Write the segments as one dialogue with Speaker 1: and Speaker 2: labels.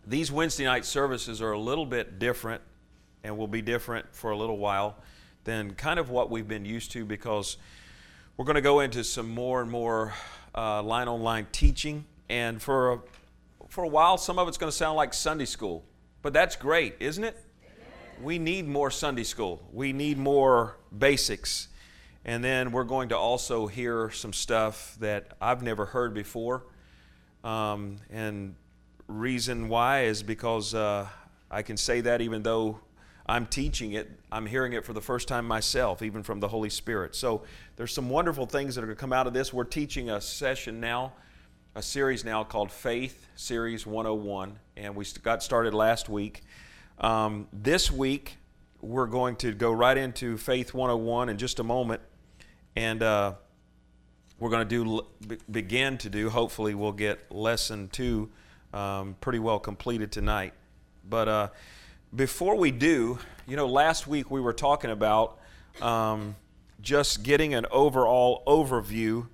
Speaker 1: These Wednesday night services are a little bit different and will be different for a little while than kind of what we've been used to, because we're going to go into some more and more line-on-line teaching. And for a while, some of it's going to sound like Sunday school. But that's great, isn't it? We need more Sunday school. We need more basics. And then we're going to also hear some stuff that I've never heard before. And reason why is because I can say that even though I'm teaching it, I'm hearing it for the first time myself, even from the Holy Spirit. So there's some wonderful things that are going to come out of this. We're teaching a series now called Faith Series 101, and we got started last week. This week, we're going to go right into Faith 101 in just a moment, and we're going to begin to do, hopefully we'll get lesson 2 pretty well completed tonight. But before we do, last week we were talking about just getting an overall overview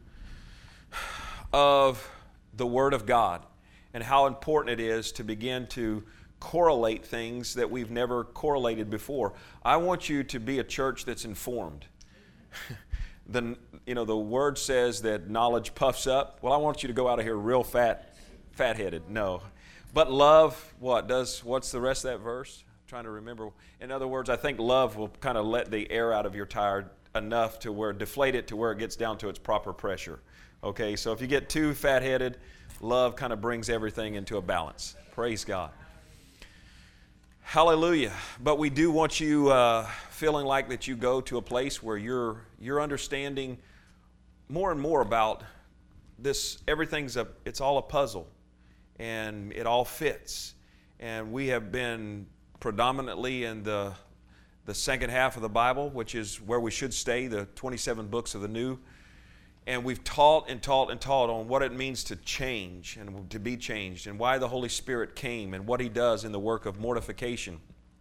Speaker 1: of the Word of God and how important it is to begin to correlate things that we've never correlated before. I want you to be a church that's informed. The Word says that knowledge puffs up. Well, I want you to go out of here real fat-headed. No. But love, what's the rest of that verse? I'm trying to remember. In other words, I think love will kind of let the air out of your tire enough to deflate it to where it gets down to its proper pressure. Okay, so if you get too fat-headed, love kind of brings everything into a balance. Praise God. Hallelujah. But we do want you feeling like that you go to a place where you're understanding more and more about this. It's all a puzzle, and it all fits. And we have been predominantly in the second half of the Bible, which is where we should stay, the 27 books of the New. And we've taught and taught and taught on what it means to change and to be changed, and why the Holy Spirit came and what He does in the work of mortification.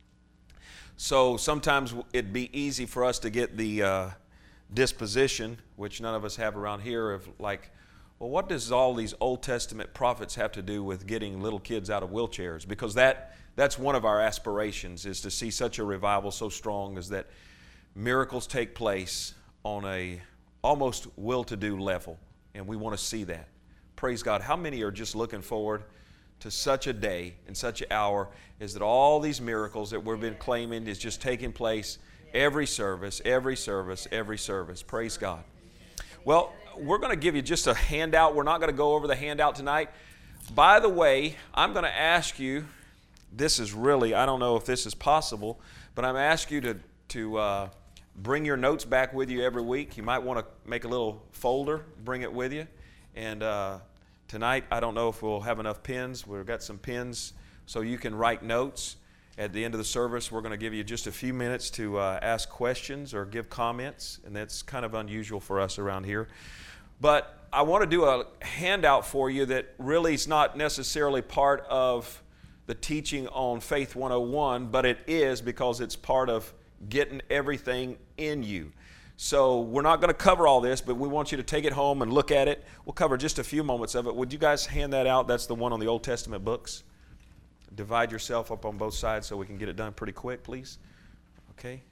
Speaker 1: So sometimes it'd be easy for us to get the disposition, which none of us have around here, of like, well, what does all these Old Testament prophets have to do with getting little kids out of wheelchairs? Because that's one of our aspirations, is to see such a revival so strong as that miracles take place on a almost will-to-do level, and we want to see that. Praise God. How many are just looking forward to such a day and such an hour, is that all these miracles that we've been claiming is just taking place every service, every service, every service. Praise God. Well, we're going to give you just a handout. We're not going to go over the handout tonight. By the way, I'm going to ask you, this is really, I don't know if this is possible, but I'm asking you to bring your notes back with you every week. You might want to make a little folder, bring it with you. And tonight, I don't know if we'll have enough pens. We've got some pens so you can write notes. At the end of the service, we're going to give you just a few minutes to ask questions or give comments, and that's kind of unusual for us around here. But I want to do a handout for you that really is not necessarily part of the teaching on Faith 101, but it is, because it's part of getting everything in you. So we're not going to cover all this, but we want you to take it home and look at it. We'll cover just a few moments of it. Would you guys hand that out? That's the one on the Old Testament books. Divide yourself up on both sides so we can get it done pretty quick, please. Okay.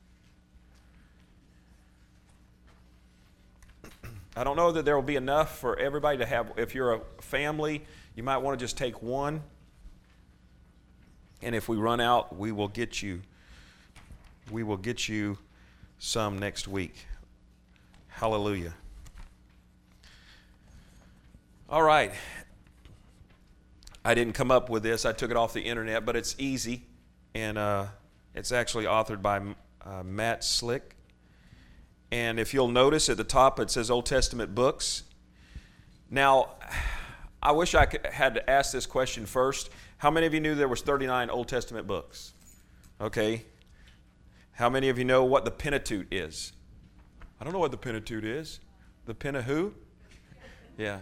Speaker 1: I don't know that there will be enough for everybody to have. If you're a family, you might want to just take one. And if we run out, we will get you some next week. Hallelujah. All right. I didn't come up with this. I took it off the internet, but it's easy. And it's actually authored by Matt Slick. And if you'll notice at the top, it says Old Testament books. Now, I wish I had to ask this question first. How many of you knew there was 39 Old Testament books? Okay. How many of you know what the Pentateuch is? I don't know what the Pentateuch is. The Pentateuch? Yeah.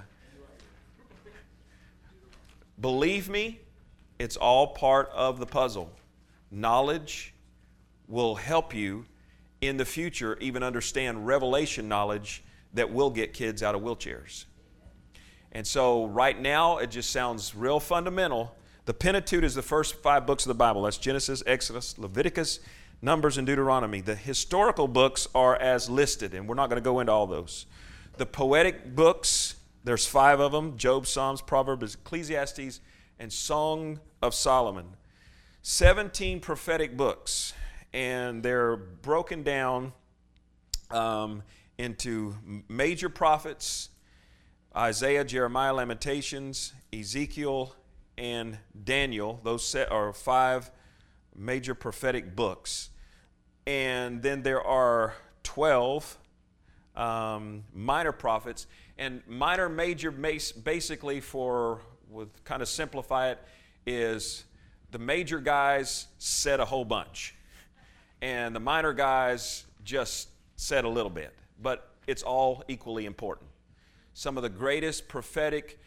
Speaker 1: Believe me, it's all part of the puzzle. Knowledge will help you in the future even understand revelation knowledge that will get kids out of wheelchairs. And so right now, it just sounds real fundamental. The Pentateuch is the first 5 books of the Bible. That's Genesis, Exodus, Leviticus, Numbers, and Deuteronomy. The historical books are as listed, and we're not going to go into all those. The poetic books, there's 5 of them: Job, Psalms, Proverbs, Ecclesiastes, and Song of Solomon. 17 prophetic books, and they're broken down into major prophets: Isaiah, Jeremiah, Lamentations, Ezekiel, and Daniel. Those are 5 major prophetic books. And then there are 12 minor prophets. And minor, major, basically, with kind of simplify it, is the major guys said a whole bunch, and the minor guys just said a little bit, but it's all equally important. Some of the greatest prophetic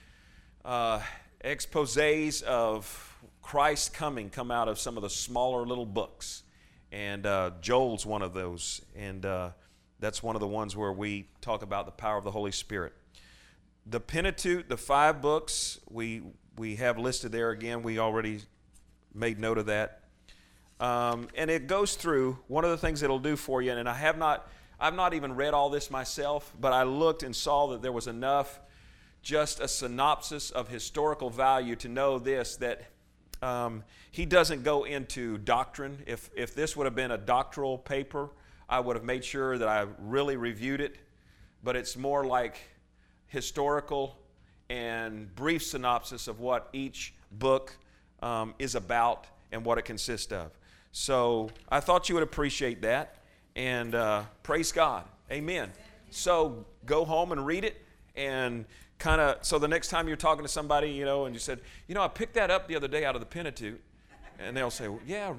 Speaker 1: exposés of Christ coming come out of some of the smaller little books, and Joel's one of those, and that's one of the ones where we talk about the power of the Holy Spirit. The Pentateuch, the 5 books, we have listed there again. We already made note of that. And it goes through, one of the things it'll do for you, and I've not even read all this myself, but I looked and saw that there was enough, just a synopsis of historical value to know this, that he doesn't go into doctrine. If this would have been a doctoral paper, I would have made sure that I really reviewed it, but it's more like historical and brief synopsis of what each book is about and what it consists of. So I thought you would appreciate that, and praise God. Amen. So go home and read it, and so the next time you're talking to somebody, and you said, I picked that up the other day out of the Pentateuch, and they'll say,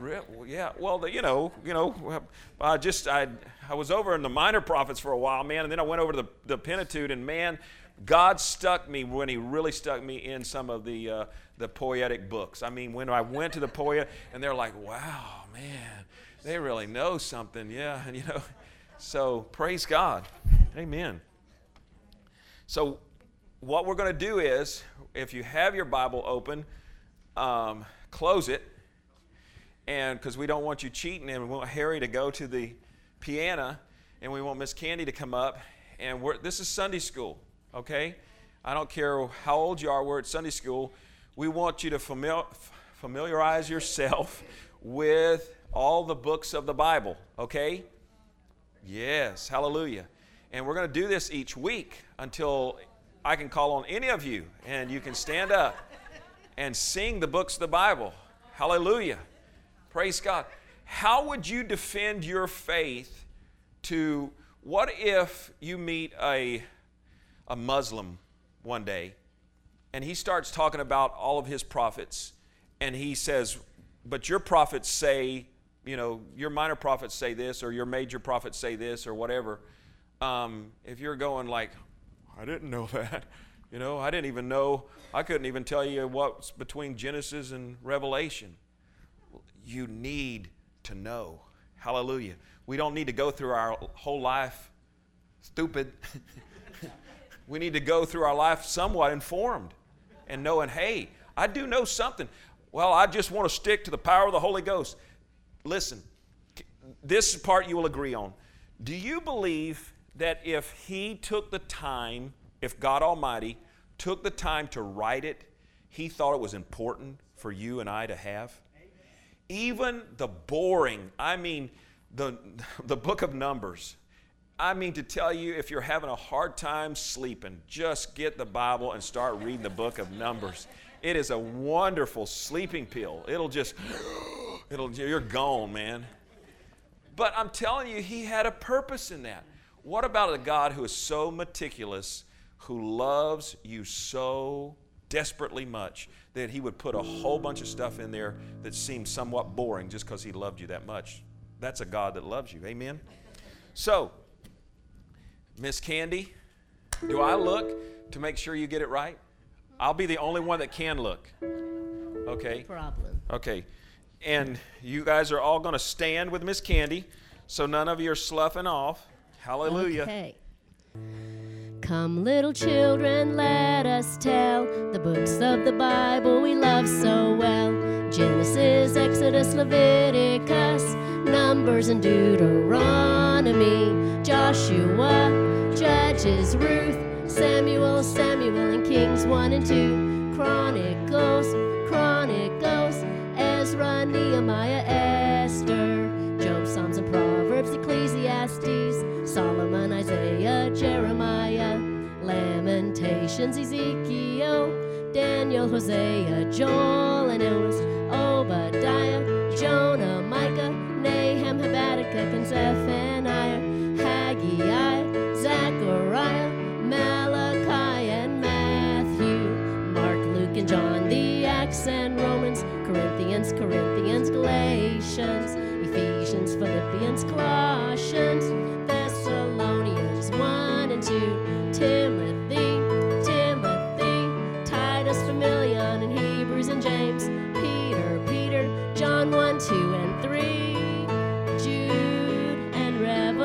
Speaker 1: I was over in the minor prophets for a while, man, and then I went over to the Pentateuch, and man, God stuck me when he really stuck me in some of the poetic books. I mean, when I went to the poet, and they're like, wow, man, they really know something, yeah, and so praise God. Amen. So what we're going to do is, if you have your Bible open, close it, and because we don't want you cheating, and we want Harry to go to the piano, and we want Miss Candy to come up, and this is Sunday school, okay? I don't care how old you are, we're at Sunday school. We want you to familiarize yourself with all the books of the Bible, okay? Yes, hallelujah. And we're going to do this each week until I can call on any of you, and you can stand up and sing the books of the Bible. Hallelujah. Praise God. How would you defend your faith to, what if you meet a Muslim one day, and he starts talking about all of his prophets, and he says, but your prophets say, your minor prophets say this, or your major prophets say this, or whatever. If you're going like, I didn't know that, I didn't even know, I couldn't even tell you what's between Genesis and Revelation. You need to know. Hallelujah. We don't need to go through our whole life stupid. We need to go through our life somewhat informed and knowing, hey, I do know something. Well, I just want to stick to the power of the Holy Ghost. Listen, this part you will agree on. Do you believe that if he took the time, if God Almighty took the time to write it, he thought it was important for you and I to have? Even the boring, the book of Numbers, to tell you, if you're having a hard time sleeping, just get the Bible and start reading the book of Numbers. It is a wonderful sleeping pill. You're gone, man. But I'm telling you, he had a purpose in that. What about a God who is so meticulous, who loves you so desperately much that he would put a whole bunch of stuff in there that seems somewhat boring just because he loved you that much? That's a God that loves you. Amen? So, Miss Candy, do I look to make sure you get it right? I'll be the only one that can look. Okay?
Speaker 2: No problem.
Speaker 1: Okay. And you guys are all going to stand with Miss Candy so none of you are sloughing off. Hallelujah.
Speaker 2: Okay. Come, little children, let us tell the books of the Bible we love so well. Genesis, Exodus, Leviticus, Numbers, and Deuteronomy, Joshua, Judges, Ruth, Samuel, and Kings 1 and 2, Chronicles, Ezra, Nehemiah, Esther, Job, Psalms, and Proverbs, Ecclesiastes, Solomon, Isaiah, Jeremiah, Lamentations, Ezekiel, Daniel, Hosea, Joel, and Amos, Obadiah, Jonah, Micah, Nahum, Habakkuk, and Zephaniah, Haggai, Zechariah, Malachi, and Matthew, Mark, Luke, and John, the Acts and Romans, Corinthians, Galatians, Ephesians, Philippians, Colossians, Thessalonians 1 and 2, Timothy, Titus, Philippians, and Hebrews, and James, Peter, John 1, 2, and 3, Jude, and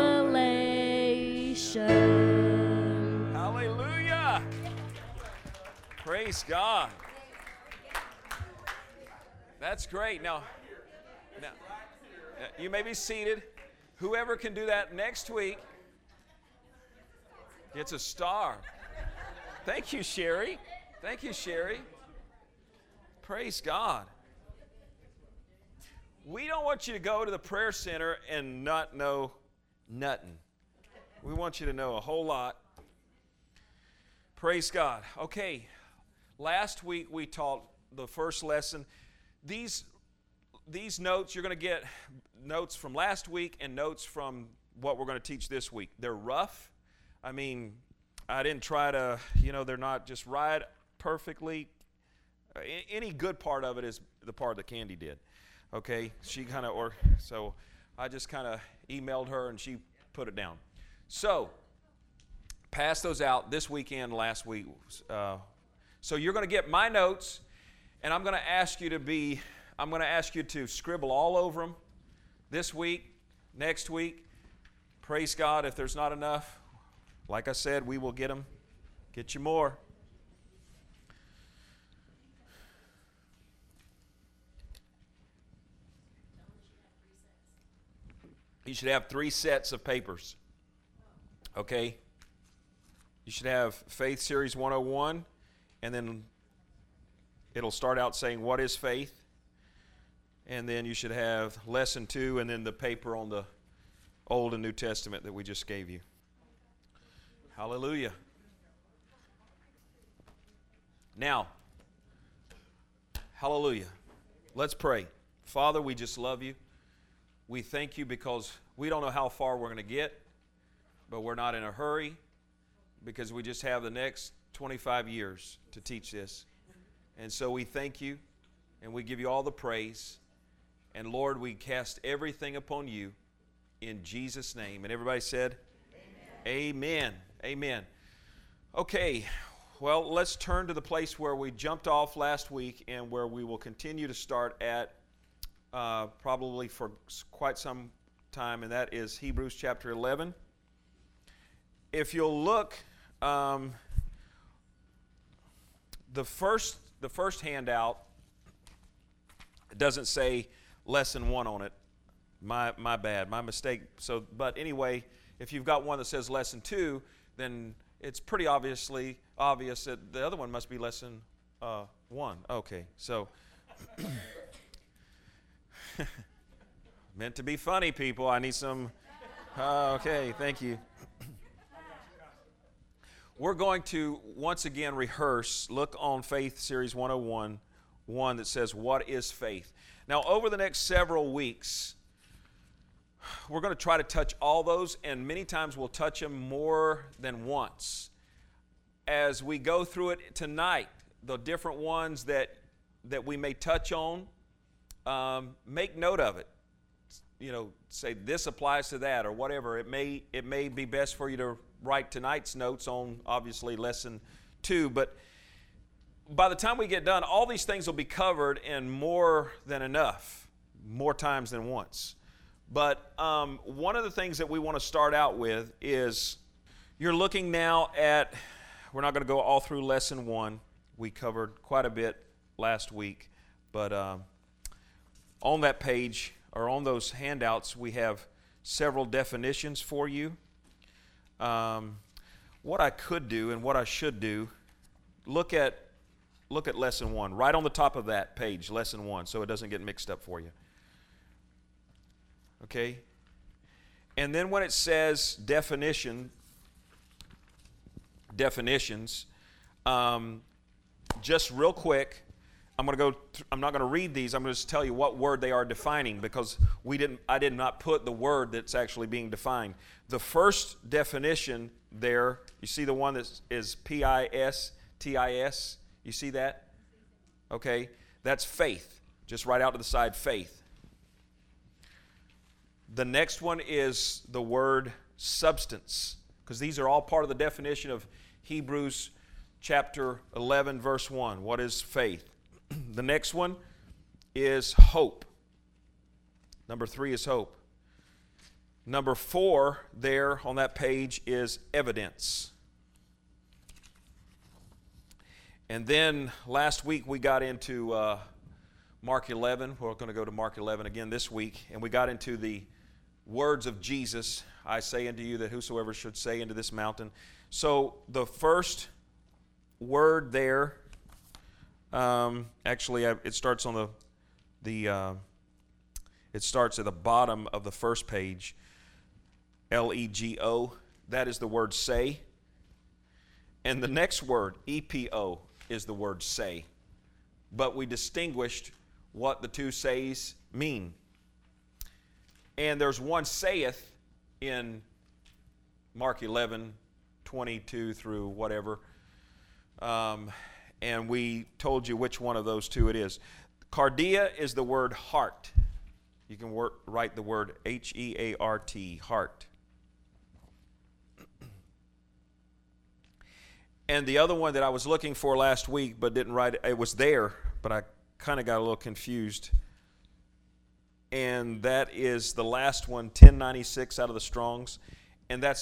Speaker 2: Revelation.
Speaker 1: Hallelujah! Praise God. That's great. Now, you may be seated. Whoever can do that next week gets a star. Thank you, Sherry. Praise God. We don't want you to go to the prayer center and not know nothing. We want you to know a whole lot. Praise God. Okay, last week we taught the first lesson. These notes, you're going to get notes from last week and notes from what we're going to teach this week. They're rough. I mean, I didn't try to, they're not just right perfectly. Any good part of it is the part that Candy did. Okay, so I just kind of emailed her and she put it down. So, pass those out this weekend, last week. So you're going to get my notes, and I'm going to ask you to scribble all over them this week, next week. Praise God. If there's not enough, like I said, we will get you more. You should have 3 sets of papers. Okay? You should have Faith Series 101, and then it'll start out saying, what is faith? And then you should have Lesson 2, and then the paper on the Old and New Testament that we just gave you. Hallelujah. Now, hallelujah. Let's pray. Father, we just love you. We thank you because we don't know how far we're going to get, but we're not in a hurry because we just have the next 25 years to teach this. And so we thank you and we give you all the praise. And Lord, we cast everything upon you in Jesus' name. And everybody said, Amen. Amen. Okay, well, let's turn to the place where we jumped off last week and where we will continue to start at probably for quite some time, and that is Hebrews chapter 11. If you'll look, the first handout doesn't say lesson 1 on it. My bad, my mistake. So, but anyway, if you've got one that says lesson 2, then it's pretty obvious that the other one must be lesson 1. Okay, so meant to be funny, people. I need some. Okay, thank you. We're going to once again rehearse. Look on Faith Series 101, one that says, "What is faith?" Now, over the next several weeks, we're going to try to touch all those, and many times we'll touch them more than once. As we go through it tonight, the different ones that we may touch on, make note of it. Say this applies to that or whatever. It may be best for you to write tonight's notes on, obviously, lesson 2, but by the time we get done, all these things will be covered in more than enough, more times than once. But one of the things that we want to start out with is you're looking now at, we're not going to go all through lesson 1. We covered quite a bit last week, but on that page or on those handouts, we have several definitions for you. What I could do and what I should do, look at lesson 1, right on the top of that page, lesson 1, so it doesn't get mixed up for you. Okay? And then when it says definitions, just real quick, I'm not going to read these. I'm going to just tell you what word they are defining, because I did not put the word that's actually being defined. The first definition there, you see the one that is P-I-S-T-I-S? You see that? Okay, that's faith. Just right out to the side, faith. The next one is the word substance, because these are all part of the definition of Hebrews chapter 11, verse 1. What is faith? The next one is hope. Number 3 is hope. Number 4 there on that page is evidence. And then last week we got into Mark 11. We're going to go to Mark 11 again this week. And we got into the words of Jesus. I say unto you that whosoever should say unto this mountain. So the first word there, it starts on it starts at the bottom of the first page. L-E-G-O. That is the word say. And the next word, E-P-O, is the word say. But we distinguished what the two says mean. And there's one saith in Mark 11, 22 through whatever. And we told you which one of those two it is. Cardia is the word heart. You can write the word H-E-A-R-T, heart. And the other one that I was looking for last week but didn't write it was there, but I kind of got a little confused. And that is the last one, 1096 out of the Strongs. And that's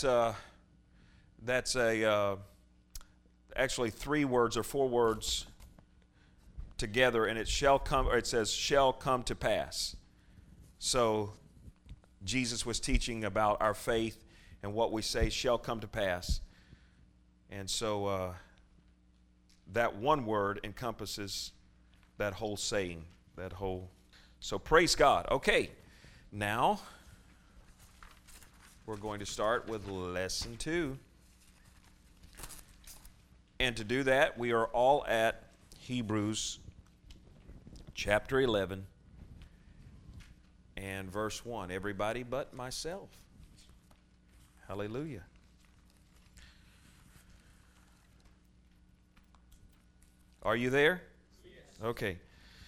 Speaker 1: actually 3 words or 4 words together, and it says shall come to pass. So Jesus was teaching about our faith, and what we say shall come to pass. And so that one word encompasses that whole saying, So praise God. Okay, now we're going to start with lesson 2. And to do that, we are all at Hebrews chapter 11 and verse 1. Everybody but myself. Hallelujah. Are you there? Yes. Okay.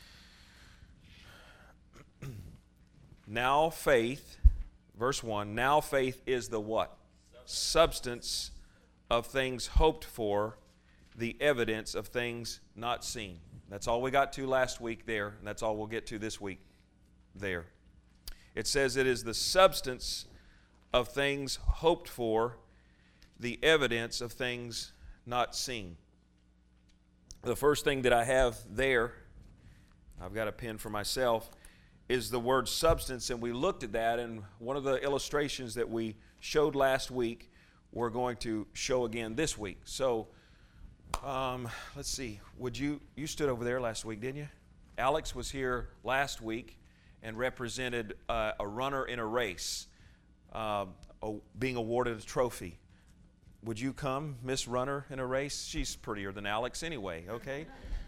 Speaker 1: Now faith, verse 1, now faith is the what? Substance of things hoped for, the evidence of things not seen. That's all we got to last week there, and that's all we'll get to this week there. It says it is the substance of things hoped for, the evidence of things not seen. The first thing that I have there, I've got a pen for myself, is the word substance, and we looked at that, and one of the illustrations that we showed last week, we're going to show again this week. So, let's see. You stood over there last week, didn't you? Alex was here last week and represented a runner in a race, being awarded a trophy. Would you come, Miss Runner in a race? She's prettier than Alex anyway, okay?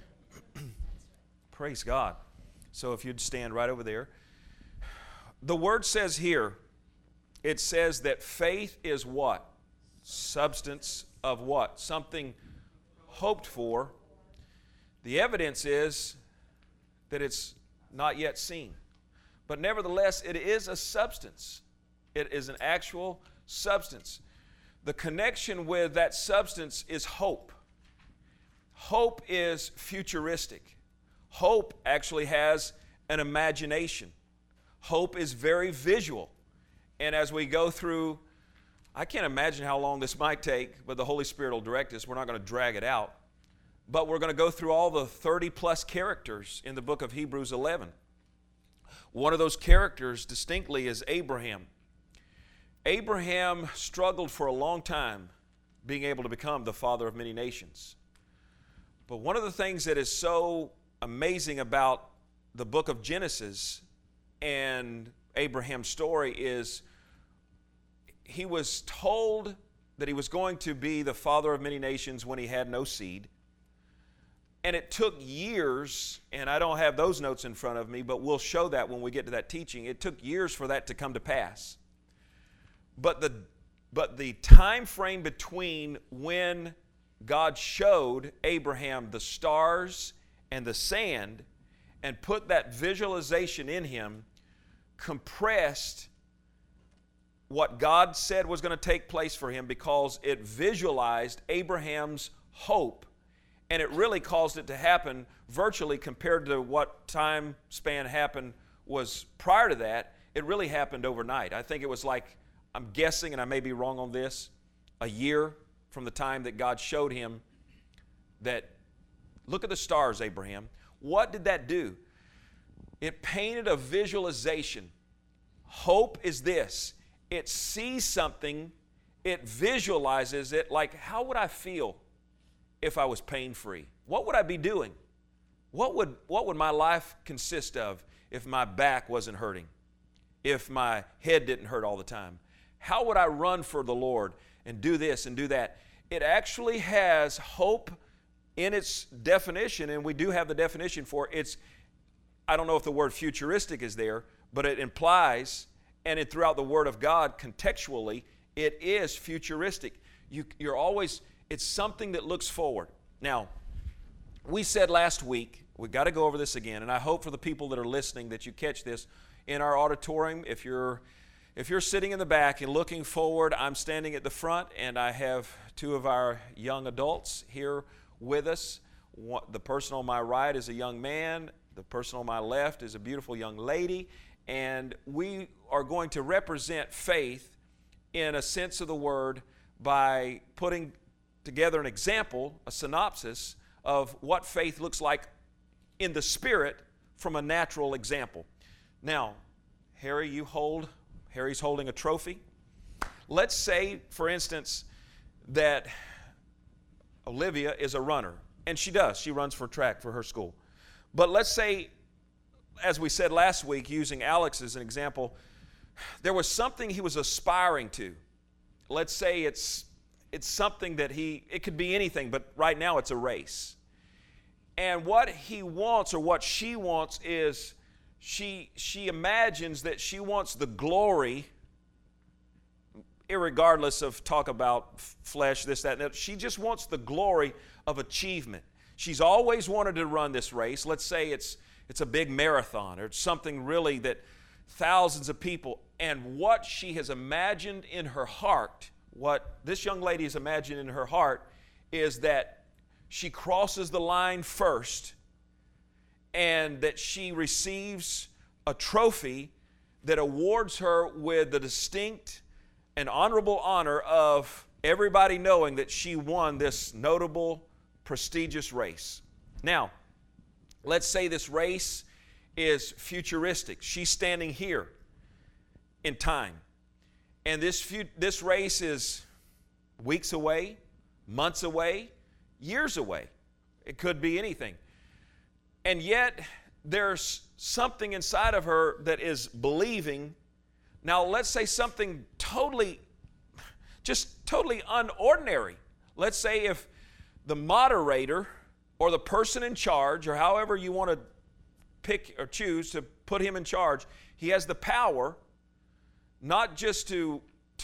Speaker 1: Praise God. So if you'd stand right over there. The word says here, it says that faith is what? Substance of what? Something hoped for. The evidence is that it's not yet seen. But nevertheless, it is a substance. It is an actual substance. The connection with that substance is hope. Hope is futuristic. Hope actually has an imagination. Hope is very visual. And as we go through, I can't imagine how long this might take, but the Holy Spirit will direct us. We're not going to drag it out. But we're going to go through all the 30-plus characters in the book of Hebrews 11. One of those characters distinctly is Abraham. Abraham struggled for a long time being able to become the father of many nations. But one of the things that is so amazing about the book of Genesis and Abraham's story is he was told that he was going to be the father of many nations when he had no seed. And it took years, and I don't have those notes in front of me, but we'll show that when we get to that teaching. It took years for that to come to pass. But the time frame between when God showed Abraham the stars and the sand and put that visualization in him compressed what God said was going to take place for him, because it visualized Abraham's hope, and it really caused it to happen virtually compared to what time span happened was prior to that. It really happened overnight. I think it was like, I'm guessing, and I may be wrong on this, a year from the time that God showed him that, look at the stars, Abraham. What did that do? It painted a visualization. Hope is this. It sees something, it visualizes it, like, how would I feel if I was pain-free? What would I be doing? What would my life consist of if my back wasn't hurting? If my head didn't hurt all the time? How would I run for the Lord and do this and do that? It actually has hope in its definition, and we do have the definition for it. I don't know if the word futuristic is there, but it implies, and throughout the Word of God, contextually, it is futuristic. You're always, it's something that looks forward. Now, we said last week, we've got to go over this again, and I hope for the people that are listening that you catch this in our auditorium. If you're sitting in the back and looking forward, I'm standing at the front, and I have two of our young adults here with us. The person on my right is a young man. The person on my left is a beautiful young lady. And we are going to represent faith in a sense of the word by putting together an example, a synopsis of what faith looks like in the spirit from a natural example. Now, Harry's holding a trophy. Let's say, for instance, that Olivia is a runner, and she runs for track for her school. But let's say, as we said last week, using Alex as an example, there was something he was aspiring to. Let's say it's something that it could be anything, but right now it's a race. And what he wants, or what she wants, is she imagines that she wants the glory, irregardless of talk about flesh, this, that, and that. She just wants the glory of achievement. She's always wanted to run this race. Let's say it's a big marathon, or it's something really that thousands of people, and what she has imagined in her heart, what this young lady has imagined in her heart, is that she crosses the line first, and that she receives a trophy that awards her with the distinct and honorable honor of everybody knowing that she won this notable, prestigious race. Now, let's say this race is futuristic. She's standing here in time. And this race is weeks away, months away, years away. It could be anything. And yet, there's something inside of her that is believing. Now, let's say something totally unordinary. Let's say if the moderator or the person in charge, or however you want to pick or choose to put him in charge, he has the power not just to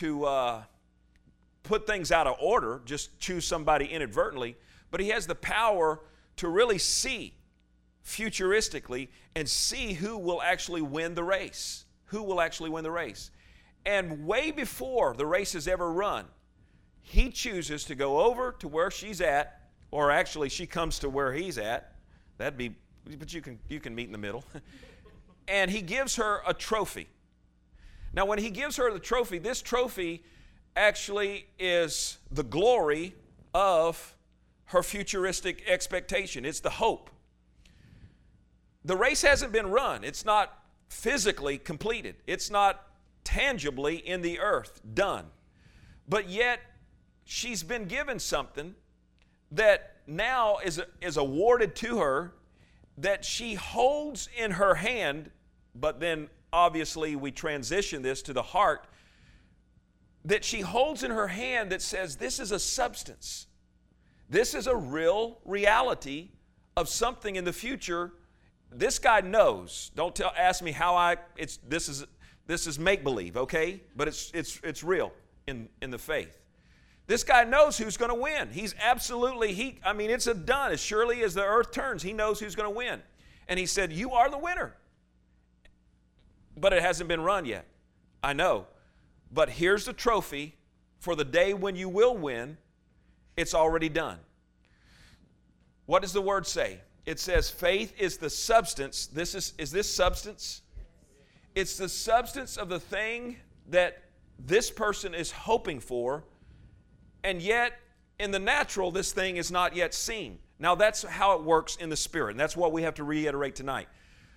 Speaker 1: put things out of order, just choose somebody inadvertently, but he has the power to really see futuristically and see who will actually win the race. Who will actually win the race. And way before the race is ever run, he chooses to go over to where she's at, or actually she comes to where he's at. But you can meet in the middle. And he gives her a trophy. Now, when he gives her the trophy, this trophy actually is the glory of her futuristic expectation. It's the hope. The race hasn't been run. It's not physically completed. It's not tangibly in the earth done. But yet, she's been given something that now is awarded to her that she holds in her hand, but then obviously we transition this to the heart, that she holds in her hand that says this is a substance. This is a real reality of something in the future. This guy knows. Don't ask me how this is make-believe, okay? But it's real in the faith. This guy knows who's going to win. He's absolutely, it's a done. As surely as the earth turns, he knows who's going to win. And he said, you are the winner. But it hasn't been run yet. I know. But here's the trophy for the day when you will win. It's already done. What does the word say? It says faith is the substance. Is this substance? It's the substance of the thing that this person is hoping for, and yet in the natural this thing is not yet seen. Now that's how it works in the spirit, and that's what we have to reiterate tonight.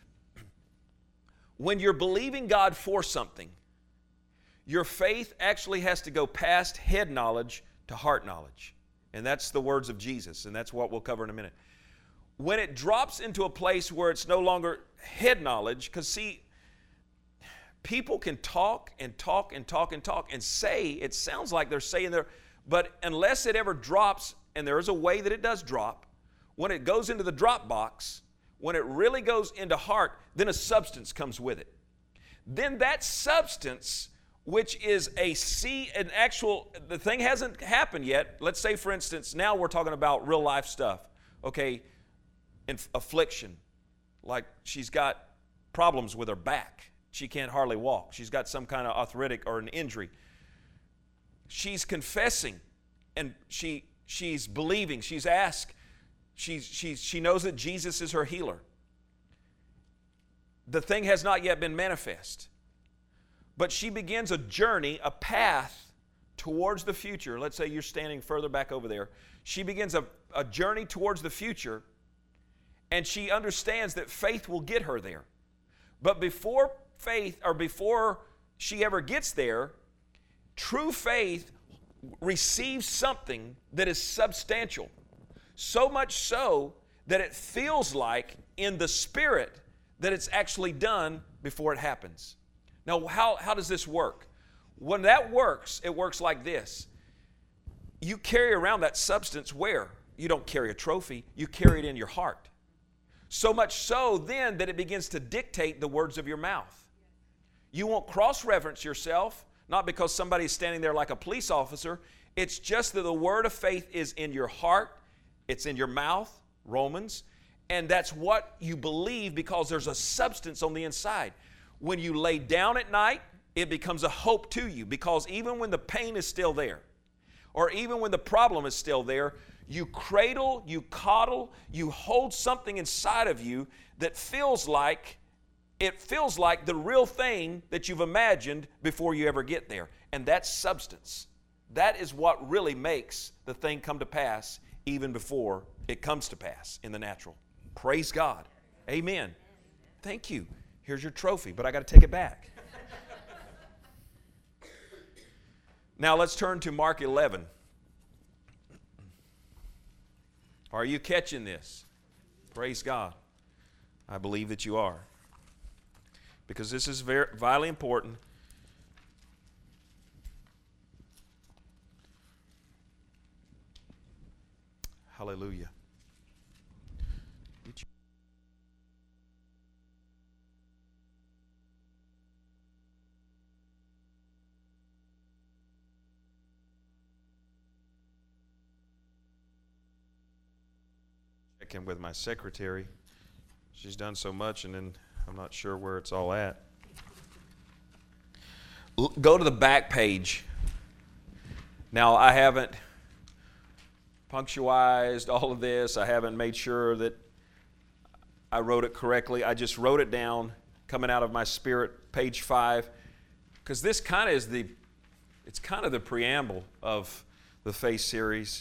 Speaker 1: When you're believing God for something, your faith actually has to go past head knowledge to heart knowledge. And that's the words of Jesus, and that's what we'll cover in a minute. When it drops into a place where it's no longer head knowledge, because see, people can talk and talk and talk and talk and say, it sounds like they're saying but unless it ever drops, and there is a way that it does drop, when it goes into the drop box, when it really goes into heart, then a substance comes with it. Then that substance, which is the thing hasn't happened yet. Let's say, for instance, now we're talking about real life stuff, okay? Affliction, like she's got problems with her back. She can't hardly walk. She's got some kind of arthritic or an injury. She's confessing, and she's believing. She's asked. She knows that Jesus is her healer. The thing has not yet been manifest. But she begins a journey, a path towards the future. Let's say you're standing further back over there. She begins a journey towards the future, and she understands that faith will get her there. But before she ever gets there, true faith receives something that is substantial. So much so that it feels like in the spirit that it's actually done before it happens. Now, how does this work? When that works, it works like this. You carry around that substance where? You don't carry a trophy, you carry it in your heart. So much so then that it begins to dictate the words of your mouth. You won't cross-reference yourself, not because somebody's standing there like a police officer. It's just that the word of faith is in your heart, it's in your mouth, Romans, and that's what you believe because there's a substance on the inside. When you lay down at night, it becomes a hope to you because even when the pain is still there, or even when the problem is still there, you cradle, you coddle, you hold something inside of you that feels like the real thing that you've imagined before you ever get there. And that's substance. That is what really makes the thing come to pass even before it comes to pass in the natural. Praise God. Amen. Thank you. Here's your trophy, but I got to take it back. Now let's turn to Mark 11. Are you catching this? Praise God. I believe that you are. Because this is very vitally important. Hallelujah. Checking with my secretary. She's done so much, and then I'm not sure where it's all at. Go to the back page. Now, I haven't punctualized all of this. I haven't made sure that I wrote it correctly. I just wrote it down coming out of my spirit, page 5, because this kind of is it's kind of the preamble of the Faith series.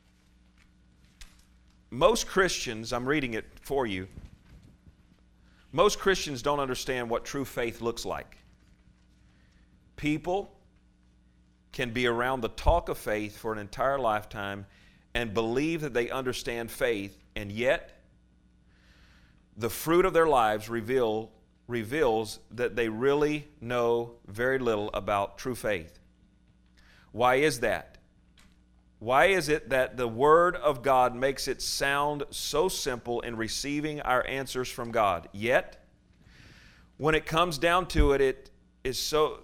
Speaker 1: Most Christians, I'm reading it for you, Most Christians don't understand what true faith looks like. People can be around the talk of faith for an entire lifetime and believe that they understand faith, and yet the fruit of their lives reveals that they really know very little about true faith. Why is that? Why is it that the Word of God makes it sound so simple in receiving our answers from God? Yet, when it comes down to it, so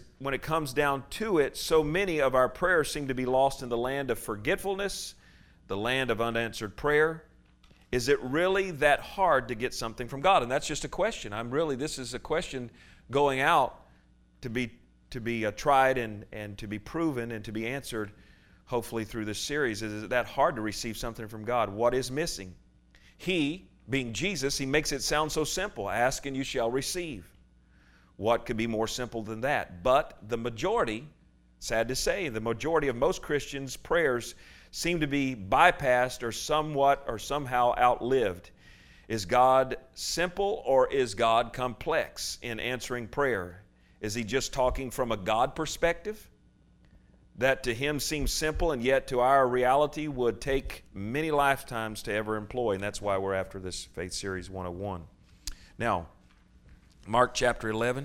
Speaker 1: many of our prayers seem to be lost in the land of forgetfulness, the land of unanswered prayer. Is it really that hard to get something from God? And that's just a question. This is a question going out to be tried and to be proven and to be answered, hopefully through this series. Is it that hard to receive something from God? What is missing? He, being Jesus, He makes it sound so simple. Ask and you shall receive. What could be more simple than that? But the majority, sad to say, the majority of most Christians' prayers seem to be bypassed or somehow outlived. Is God simple or is God complex in answering prayer? Is He just talking from a God perspective that to Him seems simple and yet to our reality would take many lifetimes to ever employ? And that's why we're after this Faith Series 101. Now, Mark chapter 11.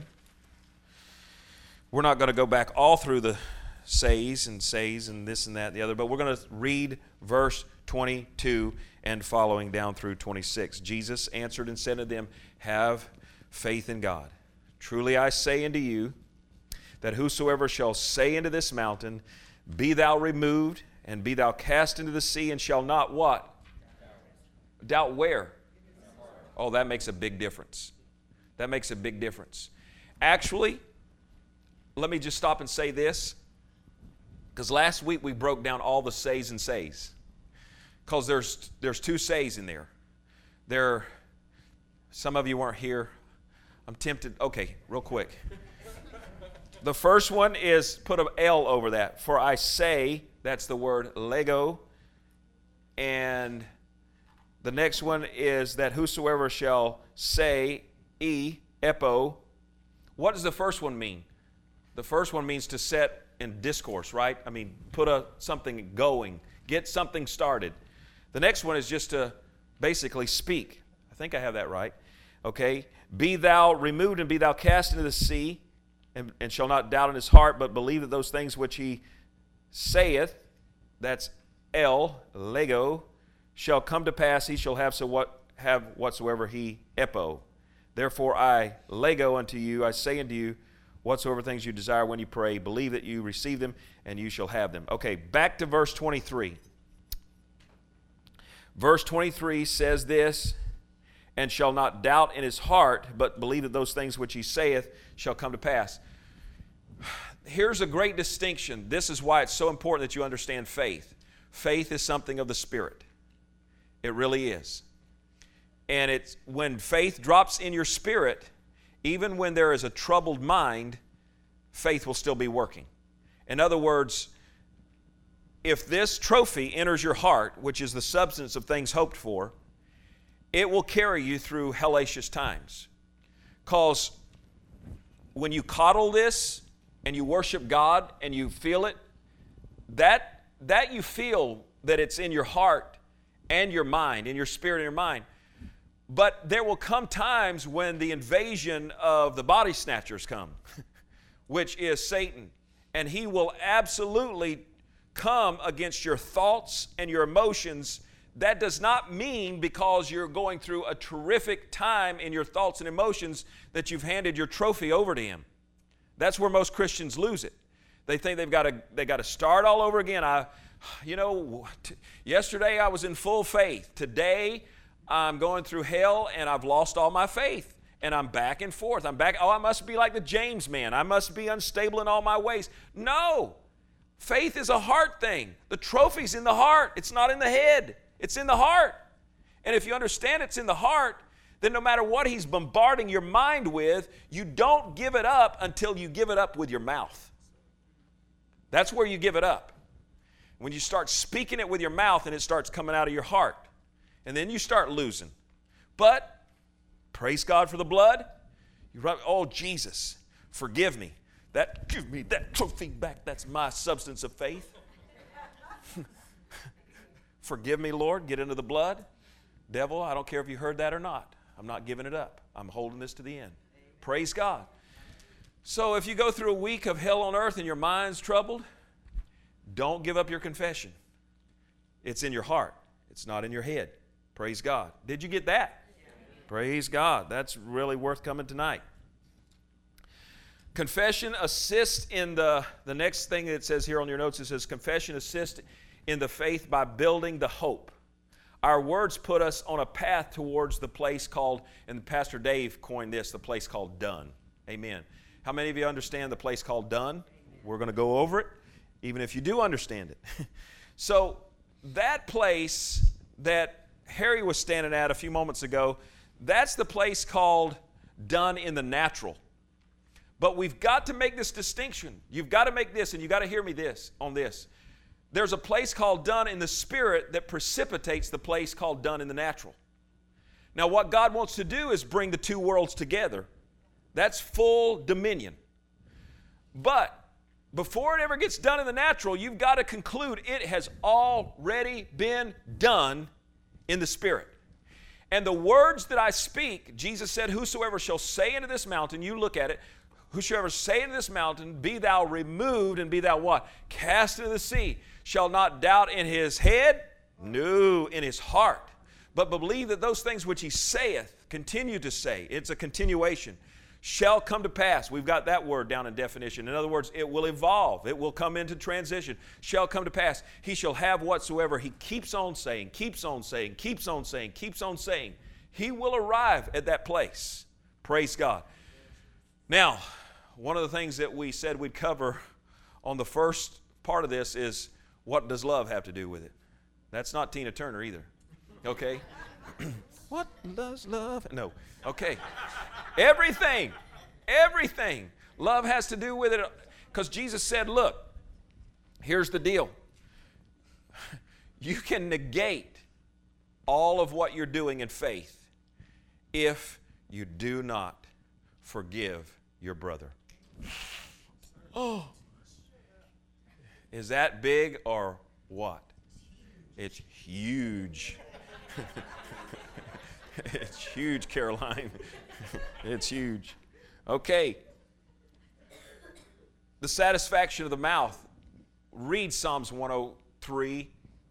Speaker 1: We're not going to go back all through the says and this and that and the other, but we're going to read verse 22 and following down through 26. Jesus answered and said to them, have faith in God. Truly I say unto you, that whosoever shall say unto this mountain, be thou removed, and be thou cast into the sea, and shall not what? Doubt where? Oh, that makes a big difference. That makes a big difference. Actually, let me just stop and say this, because last week we broke down all the says and says. Because there's two says in there. Some of you weren't here. I'm tempted. Okay, real quick. The first one is, put an L over that. For I say, that's the word lego. And the next one is that whosoever shall say, epo. What does the first one mean? The first one means to set in discourse, right? I mean, put something going, get something started. The next one is just to basically speak. I think I have that right. Okay. Be thou removed and be thou cast into the sea, and shall not doubt in his heart, but believe that those things which he saith, that's lego, shall come to pass. He shall have whatsoever he epo. Therefore I lego unto you, I say unto you, whatsoever things you desire when you pray, believe that you receive them, and you shall have them. Okay, back to verse 23. Verse 23 says this, and shall not doubt in his heart, but believe that those things which he saith shall come to pass. Here's a great distinction. This is why it's so important that you understand faith. Faith is something of the Spirit. It really is. And it's when faith drops in your spirit, even when there is a troubled mind, faith will still be working. In other words, if this trophy enters your heart, which is the substance of things hoped for, it will carry you through hellacious times. Because when you coddle this and you worship God and you feel it, that you feel that it's in your heart and your mind, in your spirit and your mind. But there will come times when the invasion of the body snatchers come, which is Satan. And he will absolutely come against your thoughts and your emotions. That does not mean because you're going through a terrific time in your thoughts and emotions that you've handed your trophy over to him. That's where most Christians lose it. They think they got to start all over again. Yesterday I was in full faith. Today I'm going through hell and I've lost all my faith. And I'm back and forth. I must be like the James man. I must be unstable in all my ways. No. Faith is a heart thing. The trophy's in the heart. It's not in the head. It's in the heart. And if you understand it's in the heart, then no matter what he's bombarding your mind with, you don't give it up until you give it up with your mouth. That's where you give it up. When you start speaking it with your mouth and it starts coming out of your heart. And then you start losing. But praise God for the blood. Oh, Jesus, forgive me. Give me that trophy back. That's my substance of faith. Forgive me, Lord. Get into the blood. Devil, I don't care if you heard that or not. I'm not giving it up. I'm holding this to the end. Praise God. So if you go through a week of hell on earth and your mind's troubled, don't give up your confession. It's in your heart. It's not in your head. Praise God. Did you get that? Praise God. That's really worth coming tonight. Confession assists in the next thing that it says here on your notes. It says confession assists in the faith by building the hope. Our words put us on a path towards the place called, and Pastor Dave coined this, the place called done. Amen. How many of you understand the place called done? We're going to go over it, even if you do understand it. So that place that Harry was standing at a few moments ago, that's the place called done in the natural. But we've got to make this distinction. You've got to make this, and you've got to hear me on this. There's a place called done in the spirit that precipitates the place called done in the natural. Now, what God wants to do is bring the two worlds together. That's full dominion. But before it ever gets done in the natural, you've got to conclude it has already been done in the spirit. And the words that I speak, Jesus said, whosoever shall say unto this mountain, you look at it, whosoever say unto this mountain, be thou removed, and be thou what? Cast into the sea, shall not doubt in his head, no, in his heart, but believe that those things which he saith, continue to say, it's a continuation, shall come to pass. We've got that word down in definition. In other words, it will evolve. It will come into transition. Shall come to pass. He shall have whatsoever he keeps on saying, keeps on saying, keeps on saying, keeps on saying. He will arrive at that place. Praise God. Now, one of the things that we said we'd cover on the first part of this is, what does love have to do with it? That's not Tina Turner either. Okay? What does love? No. Okay. Everything. Love has to do with it. Because Jesus said, look, here's the deal. You can negate all of what you're doing in faith if you do not forgive your brother. Oh. Is that big or what? It's huge. It's huge, Caroline. It's huge. Okay. The satisfaction of the mouth. Read Psalms 103.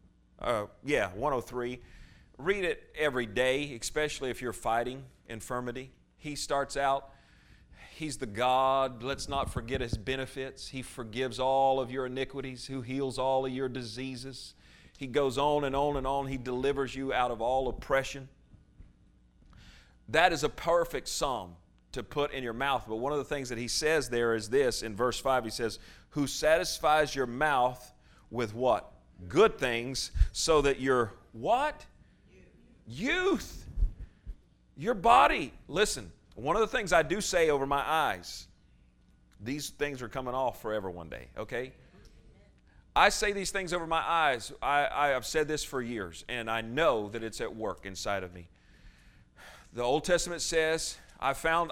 Speaker 1: 103. Read it every day, especially if you're fighting infirmity. He starts out, He's the God, let's not forget His benefits. He forgives all of your iniquities, who heals all of your diseases. He goes on and on and on. He delivers you out of all oppression. That is a perfect psalm to put in your mouth. But one of the things that he says there is this. In verse 5, he says, who satisfies your mouth with what? Good things, so that your what? Youth. Your body. Listen, one of the things I do say over my eyes, these things are coming off forever one day, okay? I say these things over my eyes. I have said this for years, and I know that it's at work inside of me. The Old Testament says, my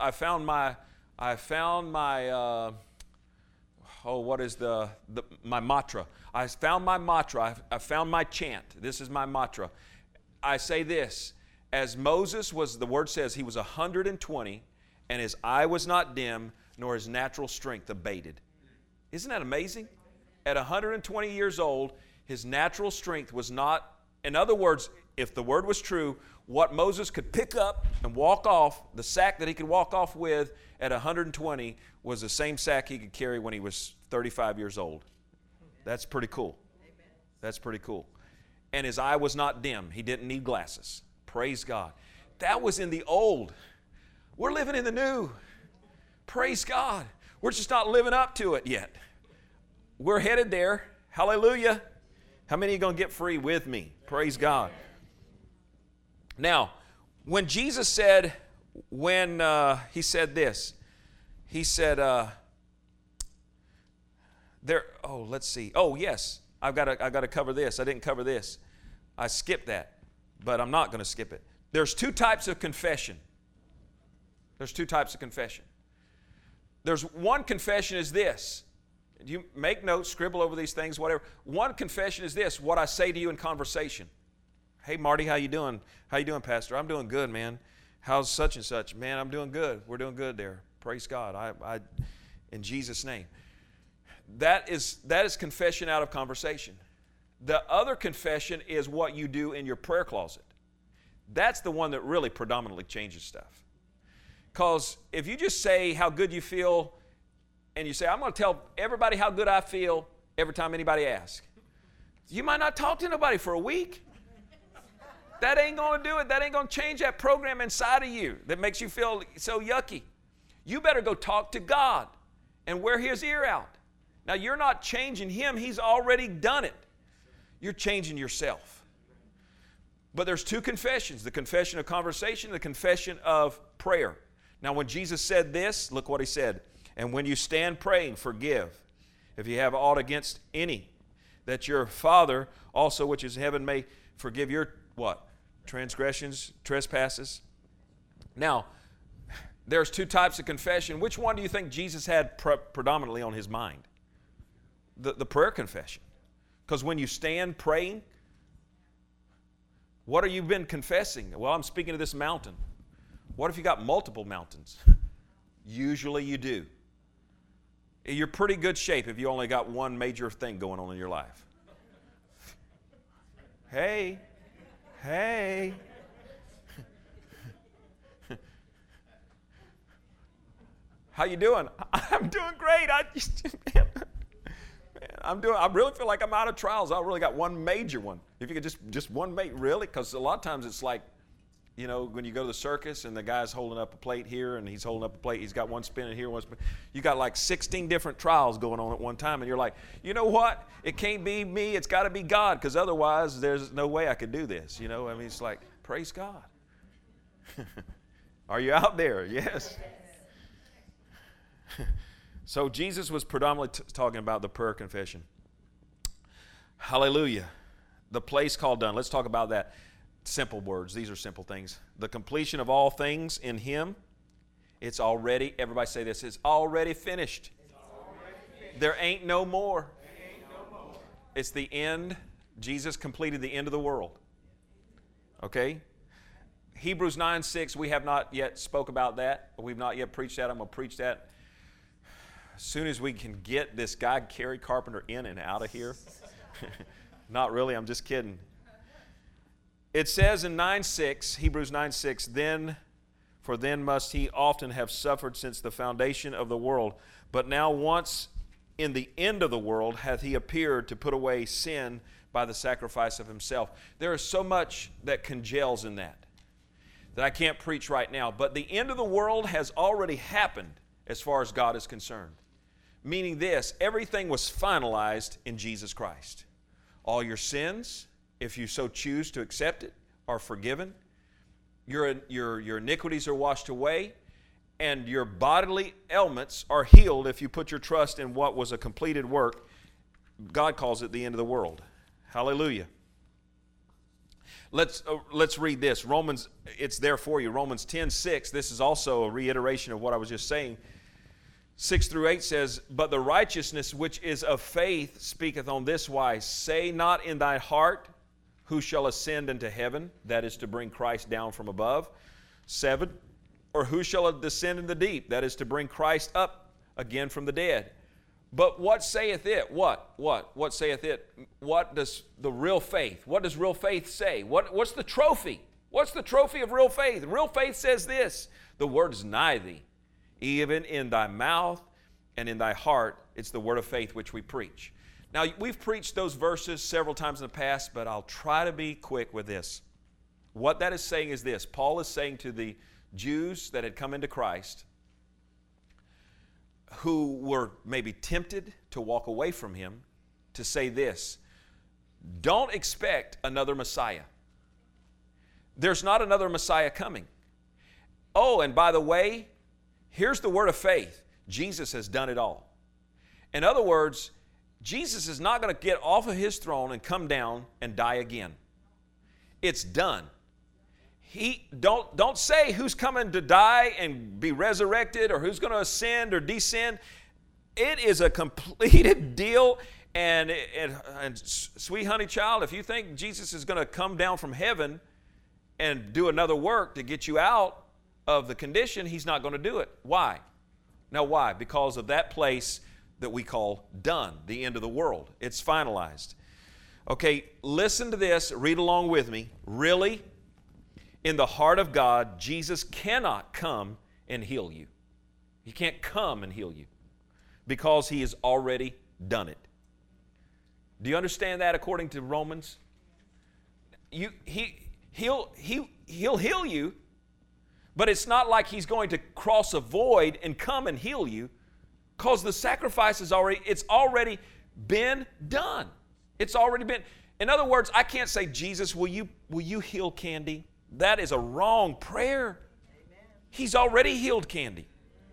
Speaker 1: mantra. I found my mantra. I found my chant. This is my mantra. I say this, as Moses was, the word says, he was 120, and his eye was not dim, nor his natural strength abated. Isn't that amazing? At 120 years old, his natural strength was not, in other words, if the word was true, what Moses could pick up and walk off, the sack that he could walk off with at 120 was the same sack he could carry when he was 35 years old. That's pretty cool. That's pretty cool. And his eye was not dim. He didn't need glasses. Praise God. That was in the old. We're living in the new. Praise God. We're just not living up to it yet. We're headed there. Hallelujah. How many are going to get free with me? Praise God. Now, when Jesus said, he said this, he said, let's see. Oh, yes, I've got to cover this. I didn't cover this. I skipped that, but I'm not going to skip it. There's two types of confession. There's two types of confession. There's one confession is this. You make notes, scribble over these things, whatever. One confession is this, what I say to you in conversation. Hey, Marty, how you doing? How you doing, Pastor? I'm doing good, man. How's such and such? Man, I'm doing good. We're doing good there. Praise God. I in Jesus' name. That is confession out of conversation. The other confession is what you do in your prayer closet. That's the one that really predominantly changes stuff. Because if you just say how good you feel, and you say, I'm going to tell everybody how good I feel every time anybody asks, you might not talk to nobody for a week. That ain't going to do it. That ain't going to change that program inside of you that makes you feel so yucky. You better go talk to God and wear His ear out. Now, you're not changing Him. He's already done it. You're changing yourself. But there's two confessions, the confession of conversation, the confession of prayer. Now, when Jesus said this, look what He said. And when you stand praying, forgive, if you have aught against any, that your Father also which is in heaven may forgive your, what? Transgressions, trespasses. Now, there's two types of confession. Which one do you think Jesus had predominantly on His mind? The prayer confession. Because when you stand praying, what have you been confessing? Well, I'm speaking to this mountain. What if you got multiple mountains? Usually you do. You're pretty good shape if you only got one major thing going on in your life. Hey. How you doing? I'm doing great. I really feel like I'm out of trials. I really got one major one. If you could just one major, really? Because a lot of times it's like, you know, when you go to the circus and the guy's holding up a plate here and he's holding up a plate, he's got one spinning here, one spinning. You got like 16 different trials going on at one time, and you're like, you know what? It can't be me. It's got to be God, because otherwise there's no way I could do this. You know, I mean, it's like, praise God. Are you out there? Yes. So Jesus was predominantly talking about the prayer confession. Hallelujah. The place called done. Let's talk about that. Simple words. These are simple things. The completion of all things in Him. It's already, everybody say this, it's already finished. There ain't no more. It's the end. Jesus completed the end of the world. Okay? Hebrews 9:6, we have not yet spoke about that. We've not yet preached that. I'm going to preach that as soon as we can get this guy, Kerry Carpenter, in and out of here. Not really, I'm just kidding. It says in 9:6, Hebrews 9:6, then must He often have suffered since the foundation of the world. But now once in the end of the world hath He appeared to put away sin by the sacrifice of Himself. There is so much that congeals in that I can't preach right now. But the end of the world has already happened as far as God is concerned. Meaning this, everything was finalized in Jesus Christ. All your sins, if you so choose to accept it, are forgiven. Your iniquities are washed away, and your bodily ailments are healed if you put your trust in what was a completed work. God calls it the end of the world. Hallelujah. Let's read this. Romans, it's there for you. Romans 10:6. This is also a reiteration of what I was just saying. 6-8 says, but the righteousness which is of faith speaketh on this wise, say not in thy heart, who shall ascend into heaven? That is to bring Christ down from above. 7, or who shall descend in the deep? That is to bring Christ up again from the dead. But what saith it? What saith it? What does the real faith? What does real faith say? What's the trophy? What's the trophy of real faith? Real faith says this, the word is nigh thee, even in thy mouth and in thy heart. It's the word of faith which we preach. Now, we've preached those verses several times in the past, but I'll try to be quick with this. What that is saying is this. Paul is saying to the Jews that had come into Christ, who were maybe tempted to walk away from Him, to say this, don't expect another Messiah. There's not another Messiah coming. Oh, and by the way, here's the word of faith. Jesus has done it all. In other words, Jesus is not going to get off of His throne and come down and die again. It's done. Don't say who's coming to die and be resurrected or who's going to ascend or descend. It is a completed deal. And sweet honey child, if you think Jesus is going to come down from heaven and do another work to get you out of the condition, he's not going to do it. Why? Now why? Because of that place that we call done, the end of the world. It's finalized. Okay, listen to this. Read along with me. Really, in the heart of God, Jesus cannot come and heal you. He can't come and heal you because he has already done it. Do you understand that according to Romans? He'll heal you, but it's not like he's going to cross a void and come and heal you, because the sacrifice is it's already been done. It's already been. In other words, I can't say, Jesus, will you heal Candy? That is a wrong prayer. Amen. He's already healed Candy.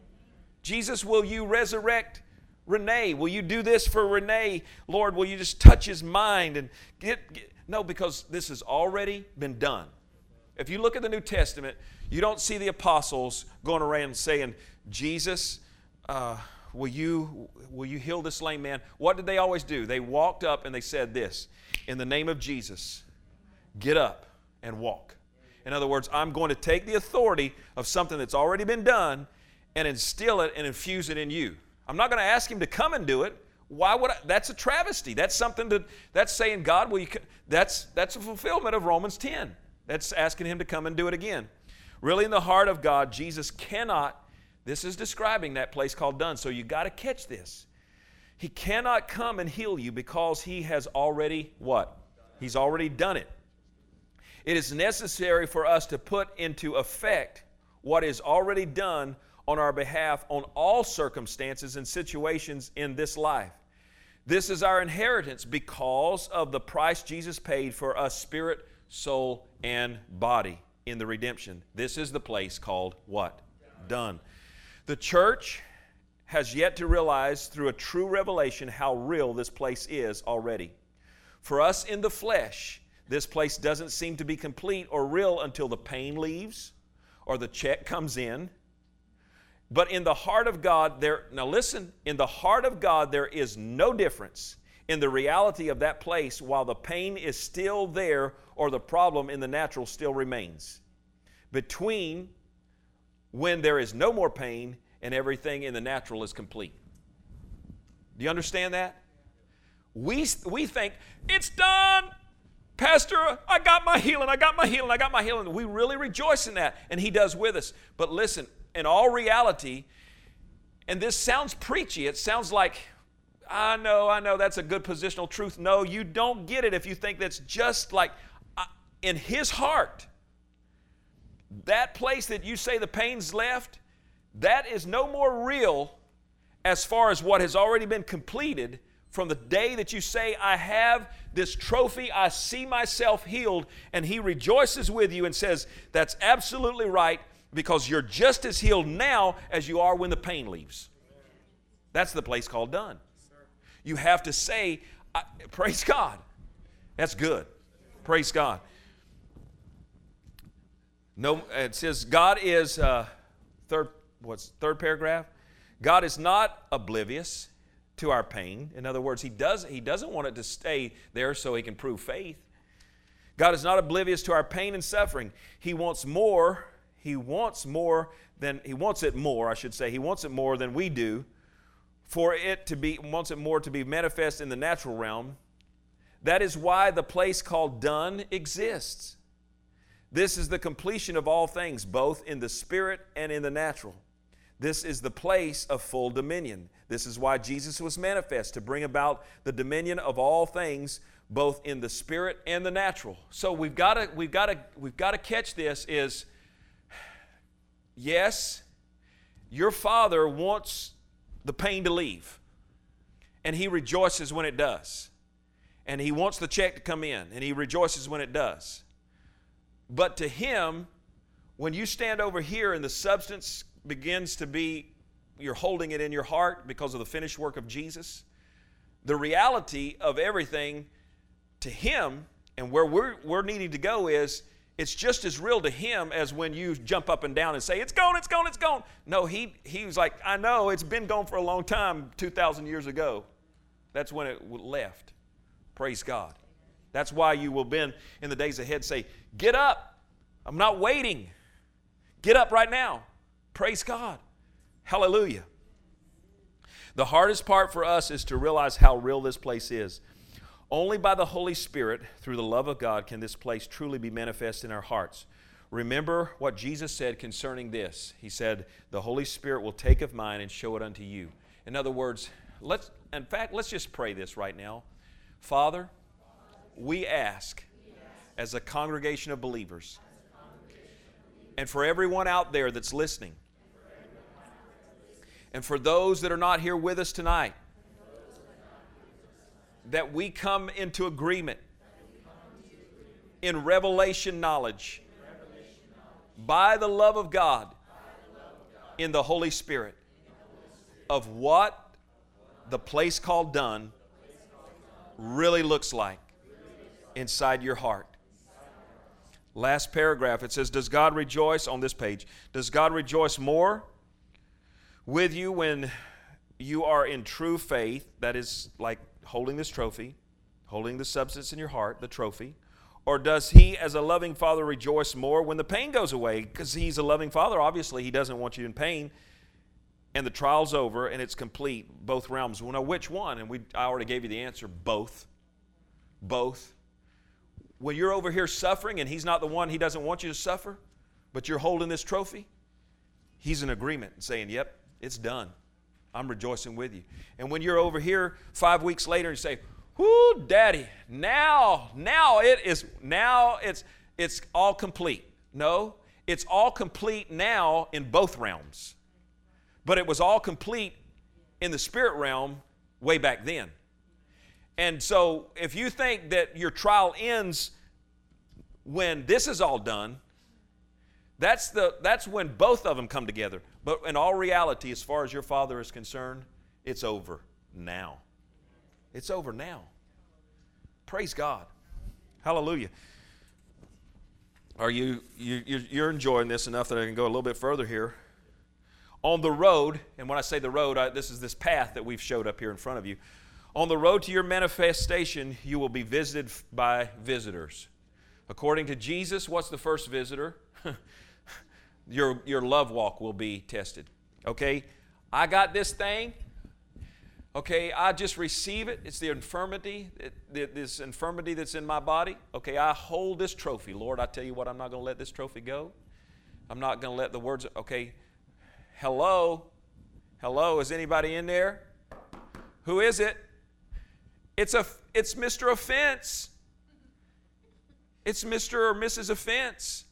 Speaker 1: Jesus, will you resurrect Renee? Will you do this for Renee? Lord, will you just touch his mind and No, because this has already been done. If you look at the New Testament, you don't see the apostles going around saying, Jesus, will you heal this lame man? What did they always do? They walked up and they said this, in the name of Jesus, get up and walk. In other words, I'm going to take the authority of something that's already been done and instill it and infuse it in you. I'm not going to ask him to come and do it. Why would I? That's a travesty. That's that's saying, God, that's a fulfillment of Romans 10. That's asking him to come and do it again. Really, in the heart of God, Jesus cannot, this is describing that place called done, so you got to catch this. He cannot come and heal you because he has already what? He's already done it. It is necessary for us to put into effect what is already done on our behalf on all circumstances and situations in this life. This is our inheritance because of the price Jesus paid for us, spirit, soul, and body in the redemption. This is the place called what? Done. The church has yet to realize through a true revelation how real this place is already. For us in the flesh, this place doesn't seem to be complete or real until the pain leaves or the check comes in. But in the heart of God, now listen, in the heart of God, there is no difference in the reality of that place while the pain is still there or the problem in the natural still remains. Between when there is no more pain and everything in the natural is complete. Do you understand that? We think, it's done. Pastor, I got my healing, I got my healing, I got my healing. We really rejoice in that, and he does with us. But listen, in all reality, and this sounds preachy, it sounds like, I know, that's a good positional truth. No, you don't get it if you think that's just like, in his heart, that place that you say the pain's left, that is no more real as far as what has already been completed from the day that you say, I have this trophy, I see myself healed, and he rejoices with you and says, that's absolutely right, because you're just as healed now as you are when the pain leaves. That's the place called done. You have to say, praise God. That's good. Praise God. No, it says God is, third paragraph? God is not oblivious to our pain. In other words, He doesn't want it to stay there so He can prove faith. God is not oblivious to our pain and suffering. He wants more. He wants it more, I should say. He wants it more than we do. Wants it more to be manifest in the natural realm. That is why the place called done exists. This is the completion of all things, both in the spirit and in the natural. This is the place of full dominion. This is why Jesus was manifest, to bring about the dominion of all things, both in the spirit and the natural. So we've got to catch this is, yes, your Father wants the pain to leave, and He rejoices when it does. And He wants the check to come in, and He rejoices when it does. But to Him, when you stand over here and the substance begins to be, you're holding it in your heart because of the finished work of Jesus, the reality of everything to Him and where we're needing to go is it's just as real to him as when you jump up and down and say, it's gone, it's gone, it's gone. No, he was like, I know, it's been gone for a long time, 2,000 years ago. That's when it left. Praise God. That's why you will then, in the days ahead, say, get up. I'm not waiting. Get up right now. Praise God. Hallelujah. The hardest part for us is to realize how real this place is. Only by the Holy Spirit, through the love of God, can this place truly be manifest in our hearts. Remember what Jesus said concerning this. He said, the Holy Spirit will take of mine and show it unto you. In other words, let's just pray this right now. Father, we ask as a congregation of believers, and for everyone out there that's listening, and for those that are not here with us tonight, that we come into agreement in revelation knowledge by the love of God in the Holy Spirit of what the place called done really looks like inside your heart. Last paragraph, it says, does God rejoice, on this page, does God rejoice more with you when you are in true faith, that is like holding this trophy, holding the substance in your heart, the trophy, or does He as a loving Father rejoice more when the pain goes away? Because He's a loving Father, obviously He doesn't want you in pain, and the trial's over and it's complete, both realms. Well, now which one? And I already gave you the answer, both. Both. When you're over here suffering and He's not the one, He doesn't want you to suffer, but you're holding this trophy, He's in agreement and saying, yep, it's done. I'm rejoicing with you. And when you're over here 5 weeks later and you say, whoo, Daddy, now it's all complete. No, it's all complete now in both realms. But it was all complete in the spirit realm way back then. And so if you think that your trial ends when this is all done, that's when both of them come together. But in all reality, as far as your Father is concerned, it's over now. It's over now. Praise God. Hallelujah. Are you're enjoying this enough that I can go a little bit further here? On the road, and when I say the road, this is this path that we've showed up here in front of you. On the road to your manifestation, you will be visited by visitors. According to Jesus, what's the first visitor? Your love walk will be tested. Okay? I got this thing. Okay, I just receive it. It's the infirmity, this infirmity that's in my body. Okay, I hold this trophy. Lord, I tell you what, I'm not going to let this trophy go. I'm not going to let the words, okay, hello? Hello, is anybody in there? Who is it? It's Mr. Offense. It's Mr. or Mrs. Offense.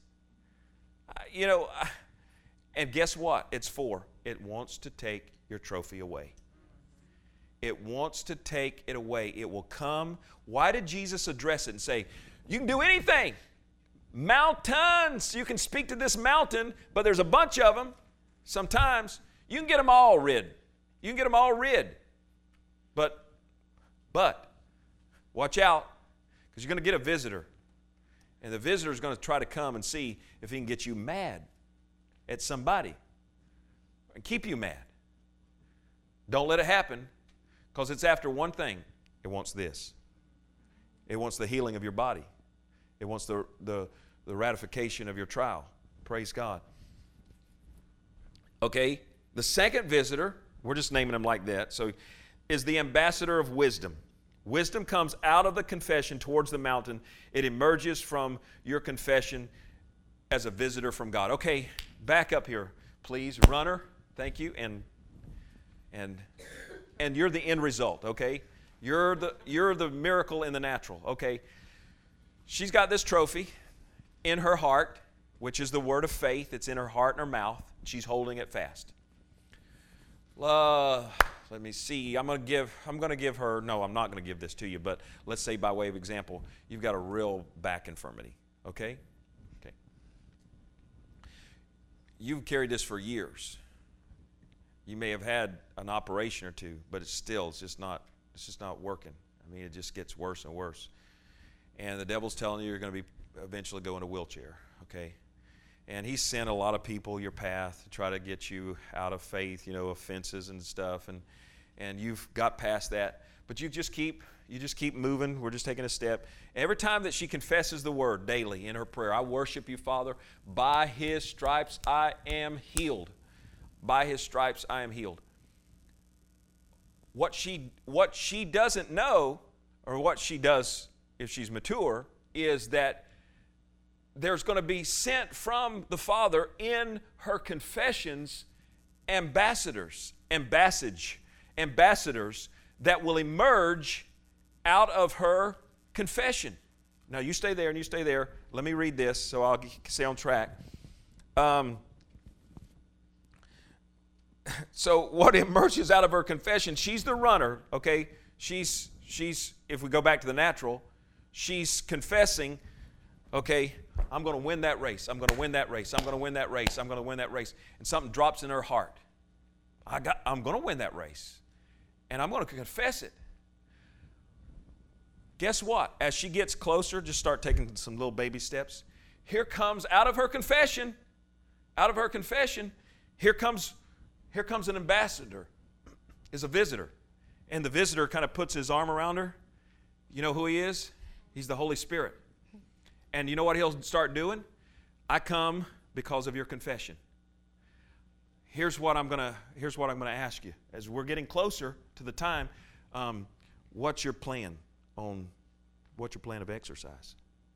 Speaker 1: And guess what? It's for. It wants to take your trophy away. It wants to take it away. It will come. Why did Jesus address it and say, you can do anything? Mountains. You can speak to this mountain, but there's a bunch of them. Sometimes you can get them all rid. You can get them all rid. But watch out, because you're going to get a visitor. And the visitor is going to try to come and see if he can get you mad at somebody and keep you mad. Don't let it happen, because it's after one thing. It wants this. It wants the healing of your body. It wants the ratification of your trial. Praise God. Okay, the second visitor, we're just naming them like that, so is the ambassador of wisdom. Wisdom comes out of the confession towards the mountain. It emerges from your confession as a visitor from God. Okay, back up here, please. Runner, thank you. And you're the end result, okay? You're the miracle in the natural, okay? She's got this trophy in her heart, which is the word of faith. It's in her heart and her mouth. She's holding it fast. Let me see. I'm not going to give this to you, but let's say by way of example, you've got a real back infirmity, okay? Okay. You've carried this for years. You may have had an operation or two, but it's just not working. I mean, it just gets worse and worse. And the devil's telling you you're going to be eventually go in a wheelchair, okay? And He sent a lot of people your path to try to get you out of faith, offenses and stuff, and you've got past that. But you just keep moving. We're just taking a step. Every time that she confesses the word daily in her prayer, I worship you, Father. By His stripes I am healed. By His stripes I am healed. What she doesn't know, or what she does if she's mature, is that there's going to be sent from the Father in her confessions ambassadors that will emerge out of her confession. Now you stay there and you stay there. Let me read this so I'll stay on track. So what emerges out of her confession, she's the runner, okay? She's if we go back to the natural, she's confessing, okay, I'm going to win that race. I'm going to win that race. I'm going to win that race. I'm going to win that race. And something drops in her heart. I'm going to win that race. And I'm going to confess it. Guess what? As she gets closer, just start taking some little baby steps. Here comes out of her confession, here comes an ambassador, is a visitor. And the visitor kind of puts his arm around her. You know who he is? He's the Holy Spirit. And you know what he'll start doing? I come because of your confession. Here's what I'm gonna ask you. As we're getting closer to the time, what's your plan of exercise?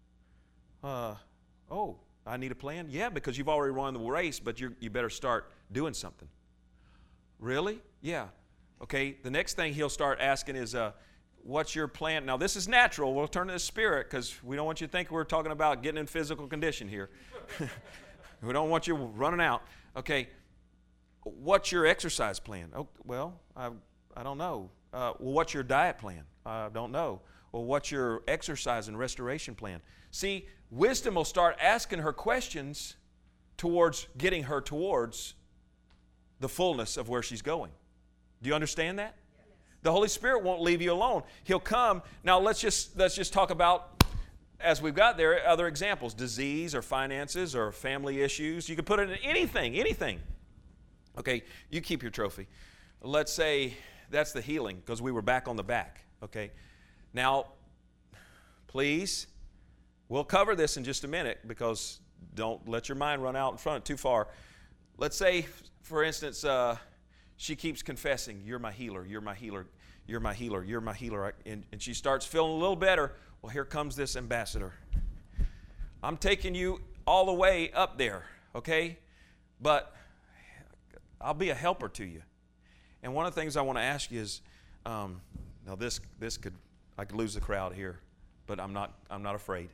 Speaker 1: I need a plan? Yeah, because you've already run the race, but you better start doing something. Really? Yeah. Okay, the next thing he'll start asking is, what's your plan? Now, this is natural. We'll turn to the spirit because we don't want you to think we're talking about getting in physical condition here. We don't want you running out. Okay, what's your exercise plan? Oh, well, I don't know. Well, what's your diet plan? I don't know. Well, what's your exercise and restoration plan? See, wisdom will start asking her questions towards getting her towards the fullness of where she's going. Do you understand that? Yes. The Holy Spirit won't leave you alone. He'll come. Now let's just talk about, as we've got there, other examples: disease or finances or family issues. You can put it in anything. Okay, you keep your trophy. Let's say that's the healing because we were back on the back. Okay, now please, we'll cover this in just a minute because don't let your mind run out in front too far. Let's say, for instance, she keeps confessing, you're my healer, you're my healer, you're my healer, you're my healer. And she starts feeling a little better. Well, here comes this ambassador. I'm taking you all the way up there, okay? But I'll be a helper to you. And one of the things I want to ask you is, now I could lose the crowd here, but I'm not afraid.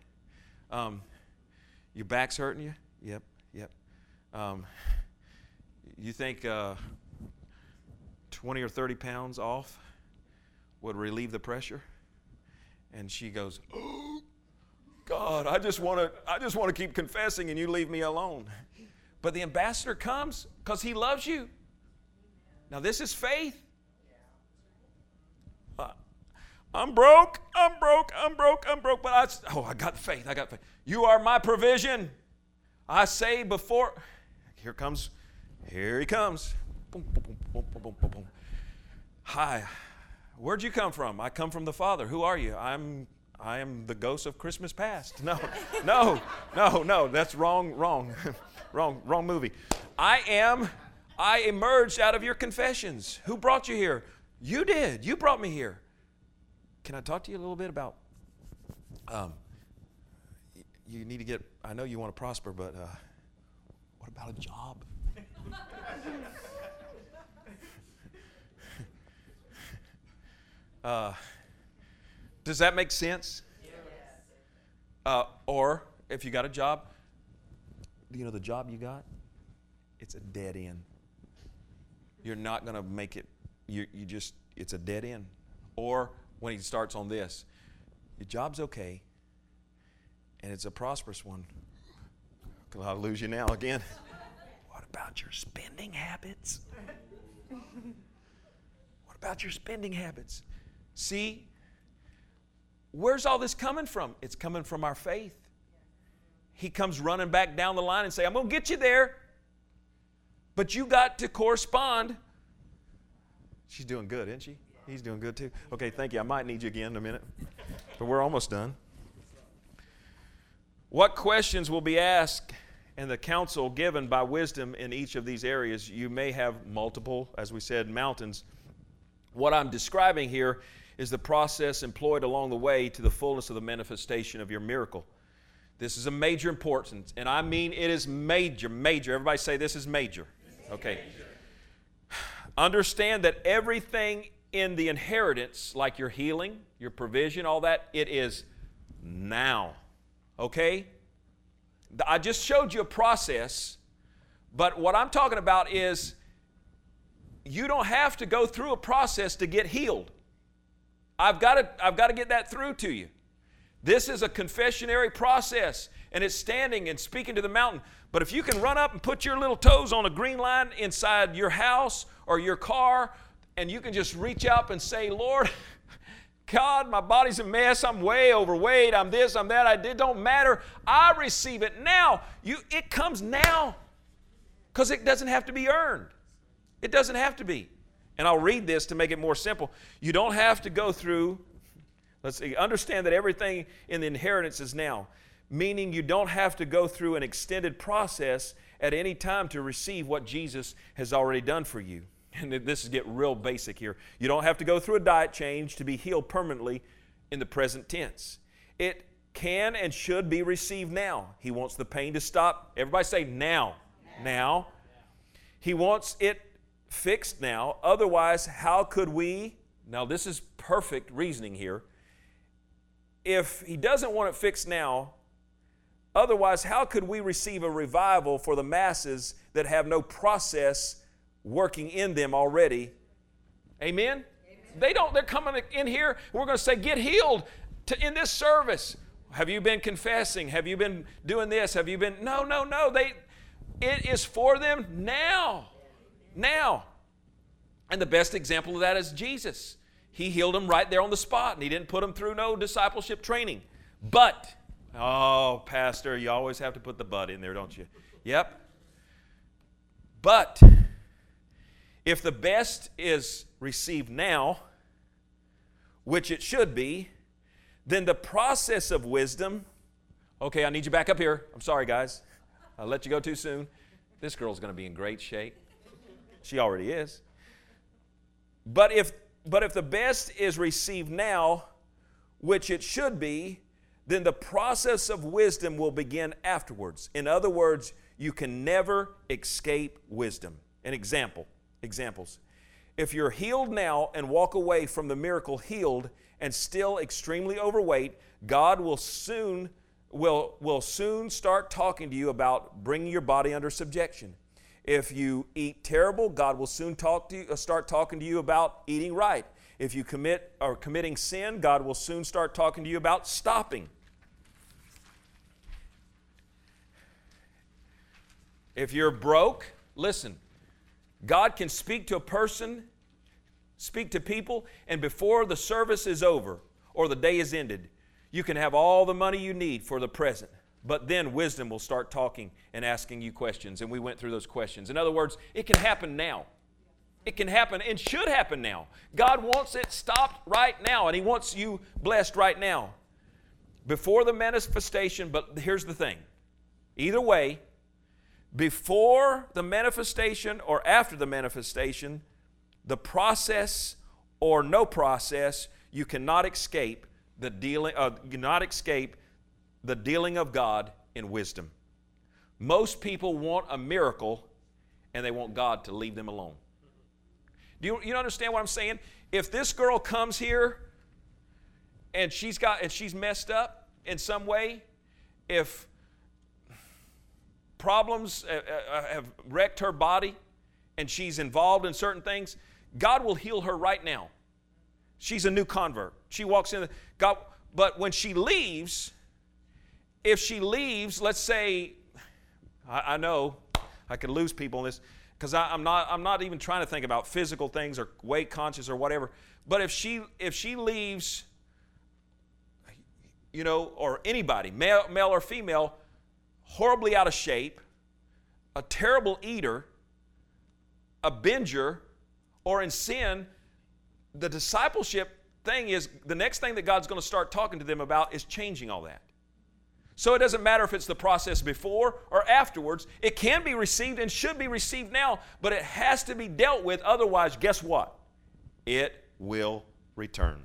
Speaker 1: Your back's hurting you? Yep. You think 20 or 30 pounds off would relieve the pressure? And she goes, oh, God, I just want to keep confessing and you leave me alone. But the ambassador comes because he loves you. Now this is faith. I'm broke, but I got faith. You are my provision. I say before, here he comes. Boom, boom, boom, boom, boom, boom, boom. Hi, where'd you come from? I come from the Father. Who are you? I am the ghost of Christmas past. No, that's wrong movie. I emerged out of your confessions. Who brought you here? You did. You brought me here. Can I talk to you a little bit about, you need to get, I know you want to prosper, but what about a job? Does that make sense? Yes. Or if you got a job, the job you got, it's a dead end. You're not going to make it. It's a dead end. Or when he starts on this, your job's okay, and it's a prosperous one. I'll lose you now again. What about your spending habits? What about your spending habits? See, where's all this coming from? It's coming from our faith. he comes running back down the line and say, I'm going to get you there. But you got to correspond. She's doing good, isn't she? He's doing good too. Okay, thank you. I might need you again in a minute. But we're almost done. What questions will be asked and the counsel given by wisdom in each of these areas? You may have multiple, as we said, mountains. What I'm describing here is the process employed along the way to the fullness of the manifestation of your miracle. This is a major importance, and I mean it is major, major. Everybody say this is major. Okay. Understand that everything in the inheritance, like your healing, your provision, all that, it is now. Okay? I just showed you a process, but what I'm talking about is you don't have to go through a process to get healed. I've got to get that through to you. This is a confessionary process, and it's standing and speaking to the mountain. But if you can run up and put your little toes on a green line inside your house or your car, and you can just reach up and say, Lord, God, my body's a mess. I'm way overweight. I'm this, I'm that. It don't matter. I receive it now. It comes now because it doesn't have to be earned. It doesn't have to be. And I'll read this to make it more simple. You don't have to go through, let's see, understand that everything in the inheritance is now, meaning you don't have to go through an extended process at any time to receive what Jesus has already done for you. And this is getting real basic here. You don't have to go through a diet change to be healed permanently in the present tense. It can and should be received now. He wants the pain to stop. Everybody say now. Now. He wants it fixed now. Otherwise, how could we? Now, this is perfect reasoning here. If he doesn't want it fixed now, otherwise, how could we receive a revival for the masses that have no process working in them already? Amen? They're coming in here, we're going to say, get healed in this service. Have you been confessing? Have you been doing this? Have you been? No. It is for them now. Now. And the best example of that is Jesus. He healed them right there on the spot, and he didn't put them through no discipleship training. But, oh, Pastor, you always have to put the but in there, don't you? Yep. But if the best is received now, which it should be, then the process of wisdom, okay, I need you back up here. I'm sorry, guys. I'll let you go too soon. This girl's going to be in great shape. She already is. But if the best is received now, which it should be, then the process of wisdom will begin afterwards. In other words, you can never escape wisdom. An examples. If you're healed now and walk away from the miracle healed and still extremely overweight, God will soon start talking to you about bringing your body under subjection. If you eat terrible, God will soon start talking to you about eating right. If you committing sin, God will soon start talking to you about stopping. If you're broke, listen, God can speak to a person, speak to people, and before the service is over or the day is ended, you can have all the money you need for the present. But then wisdom will start talking and asking you questions, and we went through those questions. In other words, it can happen now. It can happen and should happen now. God wants it stopped right now, and He wants you blessed right now. Before the manifestation, but here's the thing. Either way, before the manifestation or after the manifestation, the process or no process, you cannot escape the dealing of God in wisdom. Most people want a miracle and they want God to leave them alone. Do you understand what I'm saying? If this girl comes here and she's messed up in some way, if problems have wrecked her body and she's involved in certain things, God will heal her right now. She's a new convert. She walks in, but when she leaves, if she leaves, let's say, I know I could lose people in this because I'm not even trying to think about physical things or weight conscious or whatever. But if she leaves, or anybody, male or female, horribly out of shape, a terrible eater, a binger, or in sin, the discipleship thing is, the next thing that God's going to start talking to them about is changing all that. So it doesn't matter if it's the process before or afterwards. It can be received and should be received now, but it has to be dealt with. Otherwise, guess what? It will return.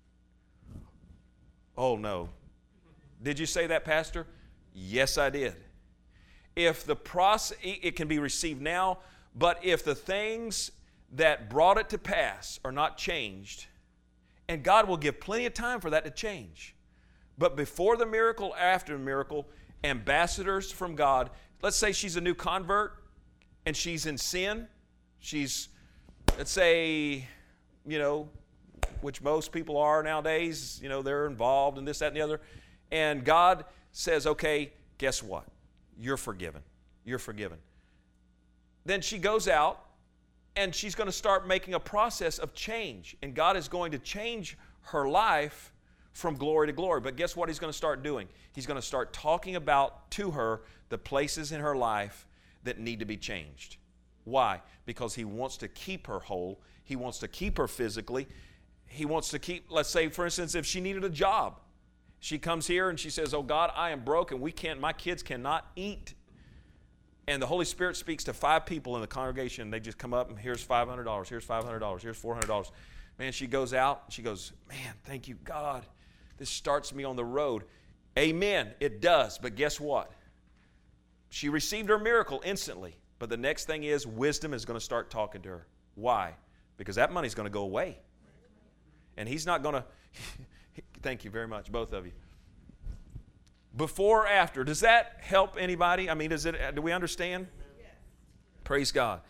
Speaker 1: Oh, no. Did you say that, Pastor? Yes, I did. If the process, it can be received now, but if the things that brought it to pass are not changed, and God will give plenty of time for that to change. But before the miracle, after the miracle, ambassadors from God, let's say she's a new convert and she's in sin. She's, let's say, which most people are nowadays, they're involved in this, that, and the other. And God says, okay, guess what? You're forgiven. You're forgiven. Then she goes out and she's going to start making a process of change. And God is going to change her life from glory to glory. But guess what he's going to start doing? He's going to start talking about to her the places in her life that need to be changed. Why? Because he wants to keep her whole. He wants to keep her physically. He wants to keep, let's say, for instance, if she needed a job. She comes here and she says, oh God, I am broke and my kids cannot eat. And the Holy Spirit speaks to 5 people in the congregation. And they just come up and here's $500, here's $500, here's $400. Man, she goes out, she goes, man, thank you, God. This starts me on the road. Amen, it does. But guess what? She received her miracle instantly. But the next thing is wisdom is going to start talking to her. Why? Because that money's going to go away. And he's not going to, thank you very much, both of you. Before or after, does that help anybody? I mean, do we understand? Yes. Praise God.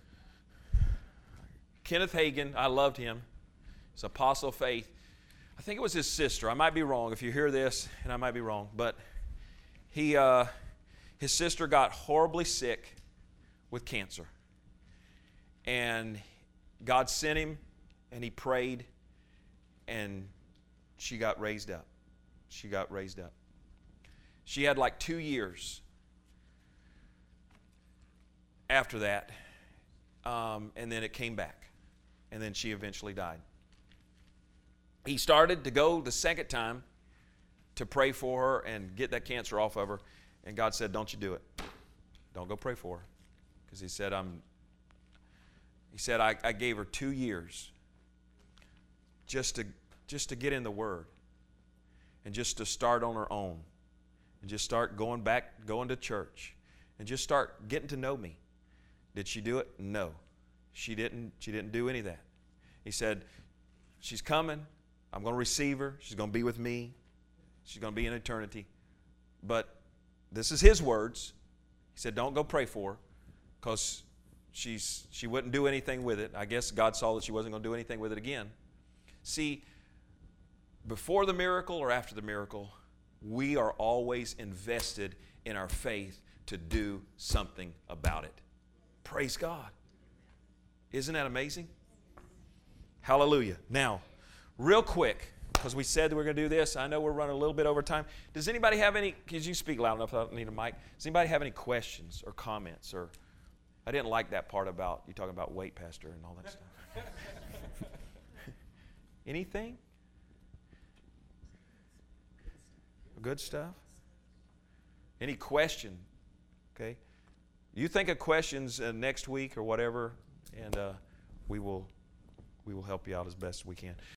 Speaker 1: Kenneth Hagin, I loved him. He's apostle of faith. I think it was his sister. I might be wrong if you hear this, and I might be wrong. But his sister got horribly sick with cancer. And God sent him, and he prayed, and she got raised up. She got raised up. She had like 2 years after that, and then it came back. And then she eventually died. He started to go the second time to pray for her and get that cancer off of her. And God said, don't you do it. Don't go pray for her. Because he said, I gave her 2 years just to get in the Word and just to start on her own and just start going to church and just start getting to know me. Did she do it? No. She didn't do any of that. He said, she's coming. I'm going to receive her. She's going to be with me. She's going to be in eternity. But this is his words. He said, don't go pray for her because she wouldn't do anything with it. I guess God saw that she wasn't going to do anything with it again. See, before the miracle or after the miracle, we are always invested in our faith to do something about it. Praise God. Isn't that amazing? Hallelujah. Now, real quick, because we said that we're going to do this. I know we're running a little bit over time. Does anybody have any, because you speak loud enough, I don't need a mic. Does anybody have any questions or comments? Or I didn't like that part about you talking about weight, Pastor, and all that stuff. Anything? Good stuff? Any question? Okay. You think of questions next week or whatever, and we will help you out as best we can.